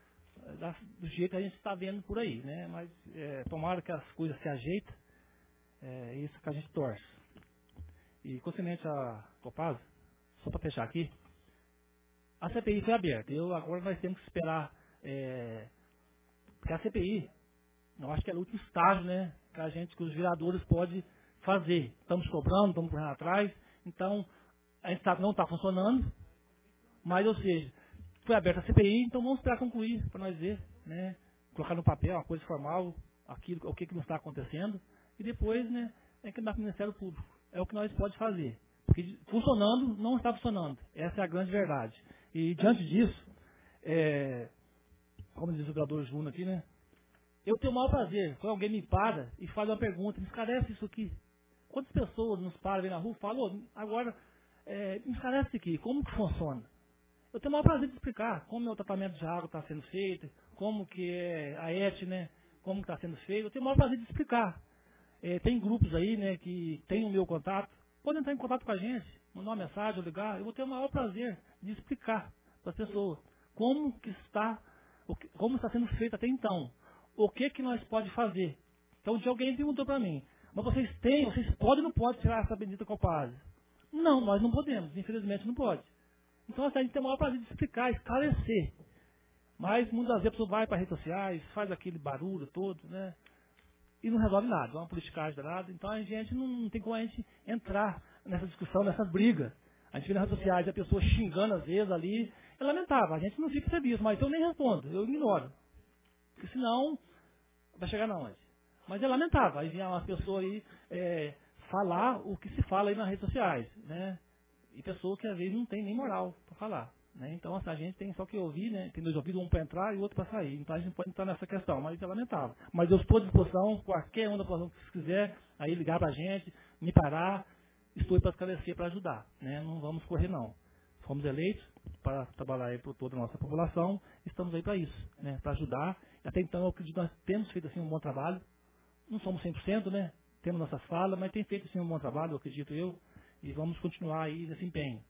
do jeito que a gente está vendo por aí, né? Mas é, tomara que as coisas se ajeitem, é isso que a gente torce. E concernente a Copasa, só para fechar aqui, a C P I foi aberta. Eu, agora nós temos que esperar, é, porque a C P I, eu acho que é o último estágio, né, que a gente, que os vereadores podem fazer. Estamos cobrando, estamos correndo atrás, então a gente tá, não está funcionando, mas, ou seja, foi aberta a C P I, então vamos esperar concluir, para nós ver, né, colocar no papel uma coisa formal, aquilo, o que, que não está acontecendo, e depois, né, é que dá para o Ministério Público. É o que nós podemos fazer. Porque funcionando, não está funcionando. Essa é a grande verdade. E diante disso, é, como diz o vereador Júnior aqui, né? Eu tenho o maior prazer quando alguém me para e faz uma pergunta, me esclarece isso aqui. Quantas pessoas nos param aí na rua e falam, oh, agora, é, me esclarece isso aqui, como que funciona? Eu tenho o maior prazer de explicar como é o tratamento de água está sendo feito, como que é a E T, né? Como está sendo feito. Eu tenho o maior prazer de explicar. É, tem grupos aí, né, que tem o meu contato, podem entrar em contato com a gente, mandar uma mensagem ou ligar, eu vou ter o maior prazer de explicar para as pessoas como que está, o que, como está sendo feito até então, o que que nós podemos fazer. Então, um dia alguém perguntou para mim, mas vocês têm, vocês podem ou não podem tirar essa bendita Copasa? Não, nós não podemos, infelizmente não pode. Então, assim, a gente tem o maior prazer de explicar, esclarecer. Mas muitas vezes a pessoa vai para as redes sociais, faz aquele barulho todo, né? E não resolve nada, é uma politicagem danada. Então a gente não, não tem como a gente entrar nessa discussão, nessa briga. A gente vê nas redes sociais a pessoa xingando às vezes ali. É lamentável, a gente não fica serviço, mas eu nem respondo, eu ignoro. Porque senão vai chegar na onde. Mas é lamentável, aí vem umas pessoas aí é, falar o que se fala aí nas redes sociais, né? E pessoas que às vezes não tem nem moral para falar. Né? Então assim, a gente tem só que ouvir, né? Tem dois ouvidos, um para entrar e o outro para sair. Então a gente pode entrar nessa questão, mas é lamentável. Mas eu estou à disposição, qualquer um da população que quiser, aí ligar para a gente, me parar, estou aí para esclarecer, para ajudar. Né? Não vamos correr não. Fomos eleitos para trabalhar aí por toda a nossa população, estamos aí para isso, né? Para ajudar. Até então eu acredito que nós temos feito assim um bom trabalho. Não somos cem por cento, né? Temos nossas falas, mas tem feito assim um bom trabalho, eu acredito eu, e vamos continuar aí nesse empenho.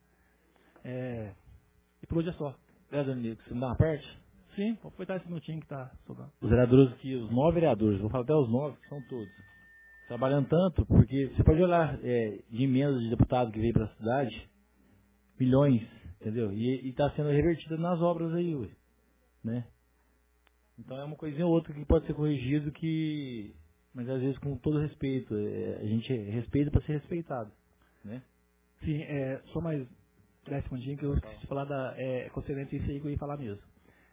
É... E por hoje é só. É, Danilo, você me dá uma parte? Sim, vou aproveitar esse minutinho que está sobrando. Os vereadores aqui, os nove vereadores, vou falar até os nove, que são todos, trabalhando tanto, porque você pode olhar é, de emendas de deputado que veio para a cidade, milhões, entendeu? E está sendo revertida nas obras aí, ué, né? Então é uma coisinha ou outra que pode ser corrigido, que, mas às vezes com todo respeito, é, a gente respeita para ser respeitado, né? Sim, é, só mais dez segundinhos que eu esqueci de falar da é, concernente isso aí que eu ia falar mesmo.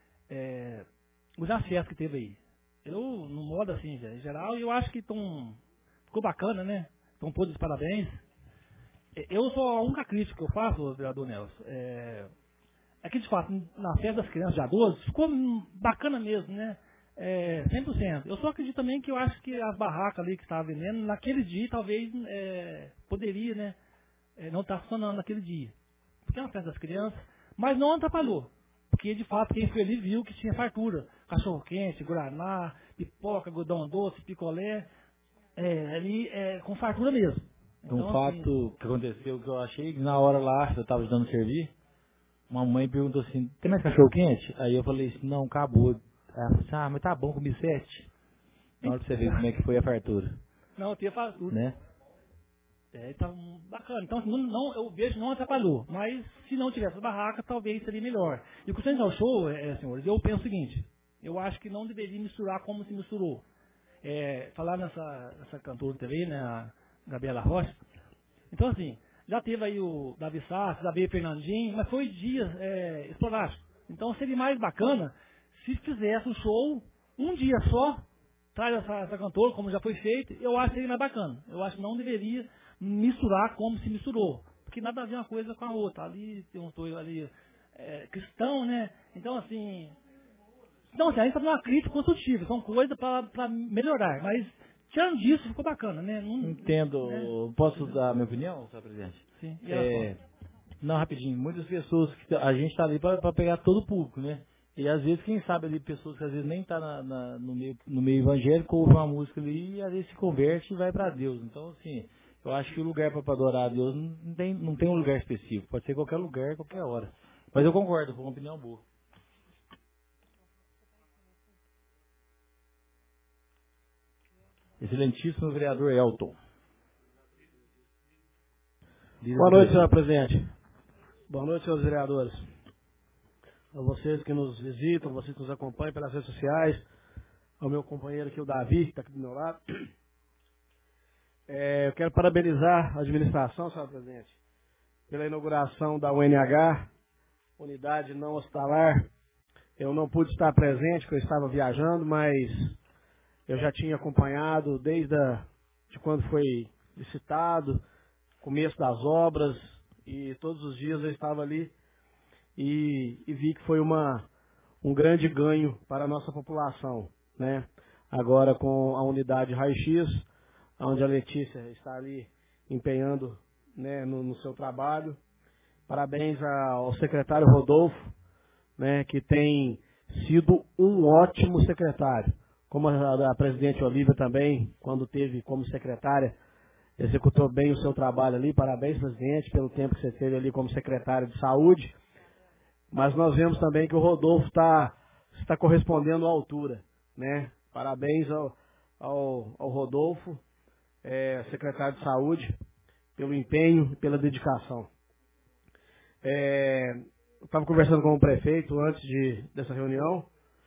É, os acessos que teve aí. Eu, no modo assim, em geral, eu acho que estão. Ficou bacana, né? Estão todos de parabéns. Eu sou a única crítica que eu faço, vereador Nelson. É, é que, de fato, na festa das crianças de adultos, ficou bacana mesmo, né? É, cem por cento. Eu só acredito também que eu acho que as barracas ali que estavam vendendo, naquele dia, talvez, é, poderia, né? É, não estar funcionando naquele dia. Porque é uma festa das crianças, mas não atrapalhou. Porque, de fato, quem foi ali viu que tinha fartura. Cachorro-quente, guaraná, pipoca, algodão doce, picolé, é, ali é, com fartura mesmo. Então, um fato assim, que aconteceu, que eu achei, que na hora lá, eu estava ajudando a servir, uma mãe perguntou assim, tem mais cachorro-quente? Aí eu falei assim, não, acabou. Aí ela falou assim, ah, mas tá bom, comi sete. Na hora pra você ver como é que foi a fartura. Não, tinha fartura. Né? É, tá bacana. Então, não, não, eu vejo que não atrapalhou. Mas se não tivesse barraca, talvez seria melhor. E o que ao show, é, senhores, eu penso o seguinte, eu acho que não deveria misturar como se misturou. É, falar nessa, nessa cantora de T V, né, a Gabriela Rocha. Então, assim, já teve aí o Davi Sassi, Davi Fernandinho, mas foi dias é, esporádicos. Então, seria mais bacana se fizesse um show um dia só, traz essa, essa cantora, como já foi feito, eu acho que seria mais bacana. Eu acho que não deveria misturar como se misturou, porque nada a ver uma coisa com a outra. Ali tem um dois ali é, cristão, né? Então, assim... Então, assim, a gente está fazendo uma crítica construtiva, são coisas para melhorar, mas tirando disso, ficou bacana, né? Não, Entendo. né? Posso dar a minha opinião, senhor presidente? Sim. E É, não, rapidinho. Muitas pessoas, que a gente está ali para pegar todo o público, né? E às vezes, quem sabe ali, pessoas que às vezes nem estão tá na, na, no, meio, no meio evangélico, ouvem uma música ali e às vezes se converte e vai para Deus. Então, assim, eu acho que o lugar para adorar a Deus não tem, não tem um lugar específico. Pode ser qualquer lugar, qualquer hora. Mas eu concordo, foi uma opinião boa. Excelentíssimo vereador Elton. Boa noite, senhor presidente. Boa noite, senhores vereadores. A vocês que nos visitam, vocês que nos acompanham pelas redes sociais, ao meu companheiro aqui, o Davi, que está aqui do meu lado. É, eu quero parabenizar a administração, senhor presidente, pela inauguração da U N H, Unidade Não Hospitalar. Eu não pude estar presente, porque eu estava viajando, mas eu já tinha acompanhado desde a, de quando foi licitado, começo das obras, e todos os dias eu estava ali e, e vi que foi uma, um grande ganho para a nossa população, né? Agora com a unidade Raio-X, onde a Letícia está ali empenhando, né, no, no seu trabalho. Parabéns ao secretário Rodolfo, né, que tem sido um ótimo secretário. Como a, a presidente Olívia também, quando teve como secretária, executou bem o seu trabalho ali. Parabéns, presidente, pelo tempo que você teve ali como secretário de saúde. Mas nós vemos também que o Rodolfo está está correspondendo à altura, né? Parabéns ao, ao, ao Rodolfo, é, secretário de saúde, pelo empenho e pela dedicação. É, eu estava conversando com o prefeito antes de, dessa reunião.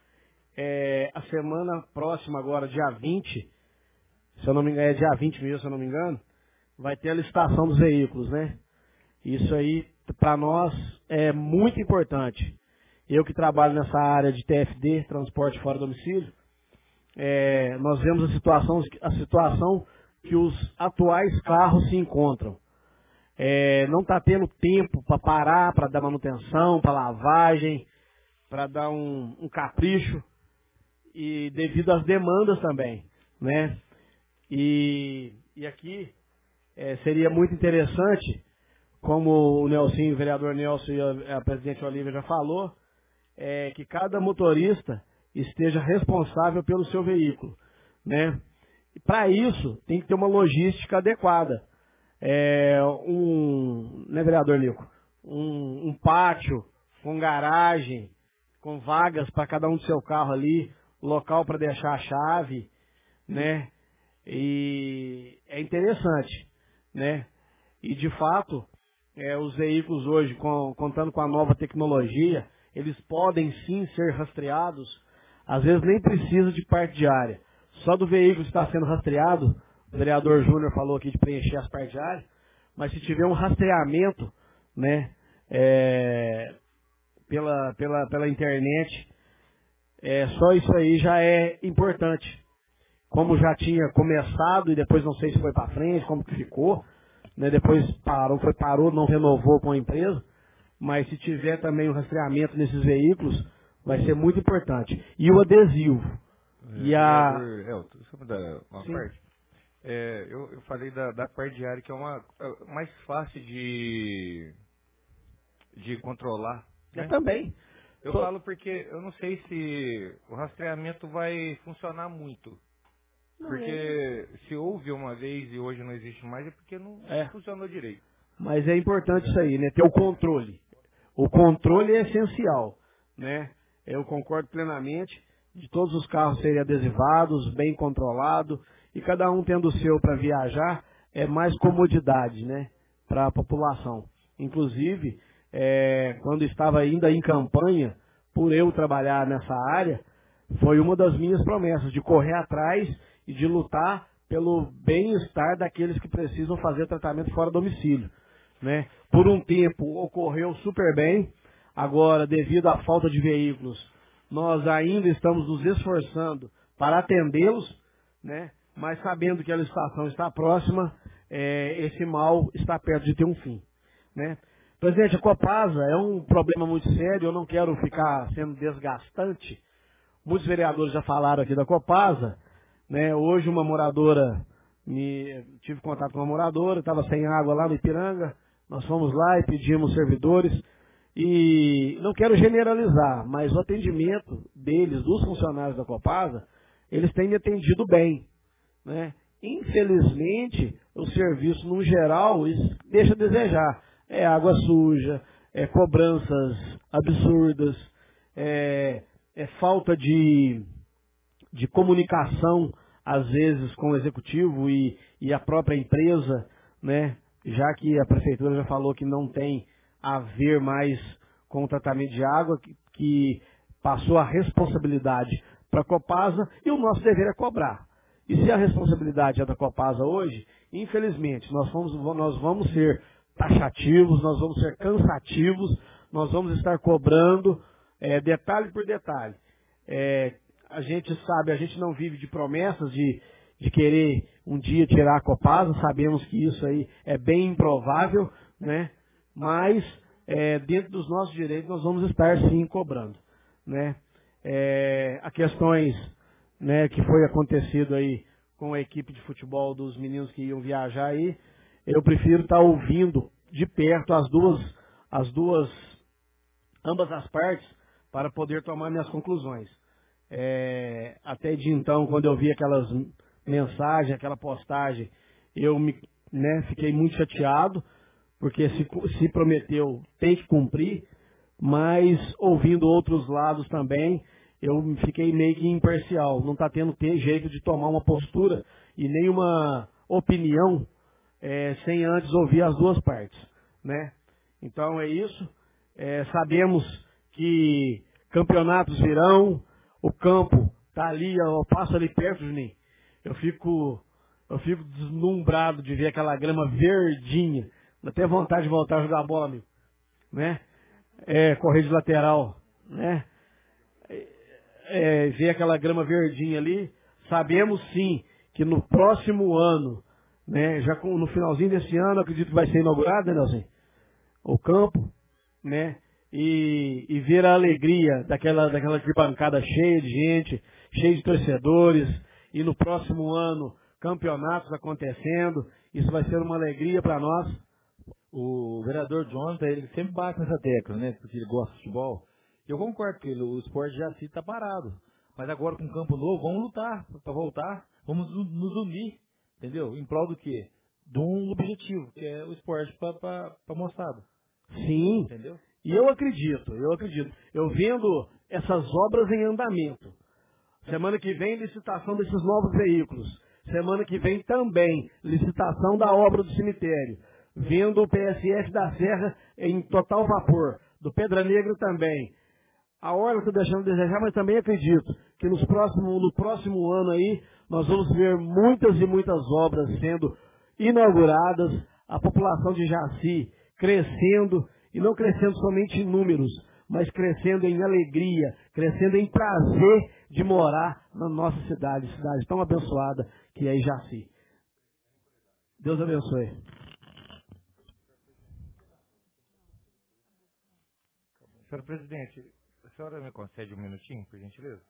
É, a semana próxima agora, dia vinte, se eu não me engano, é dia vinte mesmo, se eu não me engano, vai ter a licitação dos veículos, né? Isso aí, para nós, é muito importante. Eu que trabalho nessa área de T F D, transporte fora do domicílio, é, nós vemos a situação, a situação que os atuais carros se encontram. É, não está tendo tempo para parar, para dar manutenção, para lavagem, para dar um, um capricho, e devido às demandas também, né? E, e aqui é, seria muito interessante, como o Nelson, o vereador Nelson e a, a presidente Olívia já falou, é, que cada motorista esteja responsável pelo seu veículo, né? E para isso tem que ter uma logística adequada. É, um, né, vereador Nico? Um, um pátio com garagem, com vagas para cada um do seu carro ali, local para deixar a chave, né? E é interessante, né? E de fato, é, os veículos hoje, com, contando com a nova tecnologia, eles podem sim ser rastreados. Às vezes nem precisa de parte diária. Só do veículo estar sendo rastreado, o vereador Júnior falou aqui de preencher as partes diárias, mas se tiver um rastreamento, né, é, pela, pela, pela internet, é, só isso aí já é importante. Como já tinha começado e depois não sei se foi para frente, como que ficou, né, depois parou, foi parou, não renovou com a empresa, mas se tiver também um rastreamento nesses veículos, vai ser muito importante. E o adesivo. É, e a... Elton, deixa eu dar uma Sim. parte. É, eu, eu falei da, da parte diária, que é uma é mais fácil de, de controlar. Eu Né? também. Eu Tô... falo porque eu não sei se o rastreamento vai funcionar muito. Não Porque é. se houve uma vez e hoje não existe mais, é porque não É. funcionou direito. Mas é importante isso aí, né? Ter o controle. O controle é essencial, né? Eu concordo plenamente de todos os carros serem adesivados, bem controlados, e cada um tendo o seu para viajar, é mais comodidade, né? Para a população. Inclusive, é, quando estava ainda em campanha, por eu trabalhar nessa área, foi uma das minhas promessas, de correr atrás e de lutar pelo bem-estar daqueles que precisam fazer tratamento fora do domicílio, né? Por um tempo ocorreu super bem, agora devido à falta de veículos, nós ainda estamos nos esforçando para atendê-los, né? Mas sabendo que a licitação está próxima, é, esse mal está perto de ter um fim, né? Presidente, a Copasa é um problema muito sério, eu não quero ficar sendo desgastante. Muitos vereadores já falaram aqui da Copasa, né? Hoje uma moradora, me, tive contato com uma moradora, estava sem água lá no Ipiranga, nós fomos lá e pedimos servidores, e não quero generalizar, mas o atendimento deles, dos funcionários da Copasa, eles têm me atendido bem, né? Infelizmente, o serviço, no geral, deixa a desejar. É água suja, é cobranças absurdas, é, é falta de, de comunicação, às vezes, com o executivo e, e a própria empresa, né? Já que a prefeitura já falou que não tem a ver mais com o tratamento de água, que, que passou a responsabilidade para a Copasa, e o nosso dever é cobrar. E se a responsabilidade é da Copasa hoje, infelizmente, nós vamos, nós vamos ser taxativos, nós vamos ser cansativos, nós vamos estar cobrando é, detalhe por detalhe. É, a gente sabe, a gente não vive de promessas de, de querer um dia tirar a Copasa, sabemos que isso aí é bem improvável, né? Mas é, dentro dos nossos direitos nós vamos estar sim cobrando, né? É, a questões, né, que foi acontecido aí com a equipe de futebol dos meninos que iam viajar aí, eu prefiro estar ouvindo de perto as duas, as duas, ambas as partes, para poder tomar minhas conclusões. É, até de então, quando eu vi aquelas mensagens, aquela postagem, eu me, né, fiquei muito chateado, porque se, se prometeu, tem que cumprir, mas ouvindo outros lados também, eu fiquei meio que imparcial. Não está tendo ter jeito de tomar uma postura e nenhuma opinião é, sem antes ouvir as duas partes, né? Então é isso. É, sabemos que campeonatos virão, o campo está ali, eu passo ali perto de mim. Eu fico, eu fico deslumbrado de ver aquela grama verdinha. Dá até vontade de voltar a jogar bola, amigo, né? É, correr de lateral, né? É, ver aquela grama verdinha ali. Sabemos sim que no próximo ano, né, já com, no finalzinho desse ano, acredito que vai ser inaugurado, né, Nelson? O campo, né? E, e ver a alegria daquela, daquela arquibancada cheia de gente, cheia de torcedores, e no próximo ano, campeonatos acontecendo, isso vai ser uma alegria para nós. O vereador Jonathan, ele sempre bate nessa tecla, né? Porque ele gosta de futebol. Eu concordo que ele, o esporte já se está parado. Mas agora com um campo novo, vamos lutar para voltar. Vamos nos unir, entendeu? Em prol do quê? De um objetivo, que é o esporte para a moçada. Sim. Entendeu? E eu acredito, eu acredito. Eu vendo essas obras em andamento. Semana que vem, licitação desses novos veículos. Semana que vem também, licitação da obra do cemitério. Vendo o P S F da Serra em total vapor. Do Pedra Negra também. A Orla está deixando a desejar, mas também acredito que nos próximos, no próximo ano aí, nós vamos ver muitas e muitas obras sendo inauguradas, a população de Jaci crescendo, e não crescendo somente em números, mas crescendo em alegria, crescendo em prazer de morar na nossa cidade, cidade tão abençoada que é Jaci. Deus abençoe. Senhor presidente, a senhora me concede um minutinho, por gentileza?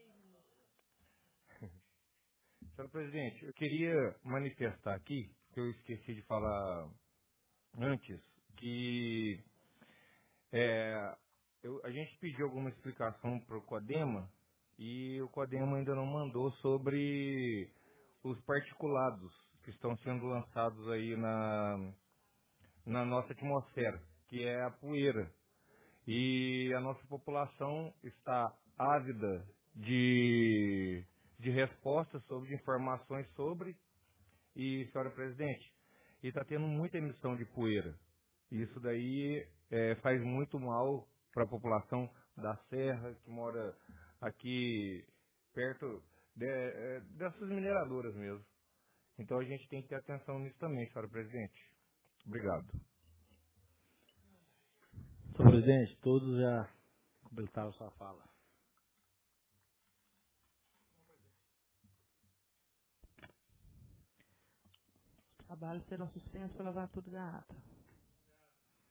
Senhor presidente, eu queria manifestar aqui, que eu esqueci de falar antes, que é, eu, a gente pediu alguma explicação para o CODEMA e o CODEMA ainda não mandou sobre os particulados que estão sendo lançados aí na, na nossa atmosfera, que é a poeira. E a nossa população está ávida de, de respostas sobre, de informações sobre, e, senhora presidente, e está tendo muita emissão de poeira. Isso daí é, faz muito mal para a população da Serra, que mora aqui perto de, é, dessas mineradoras mesmo. Então a gente tem que ter atenção nisso também, senhora presidente. Obrigado. Senhor presidente, todos já completaram sua fala. Trabalhos serão suspensos pela lavratura da ata.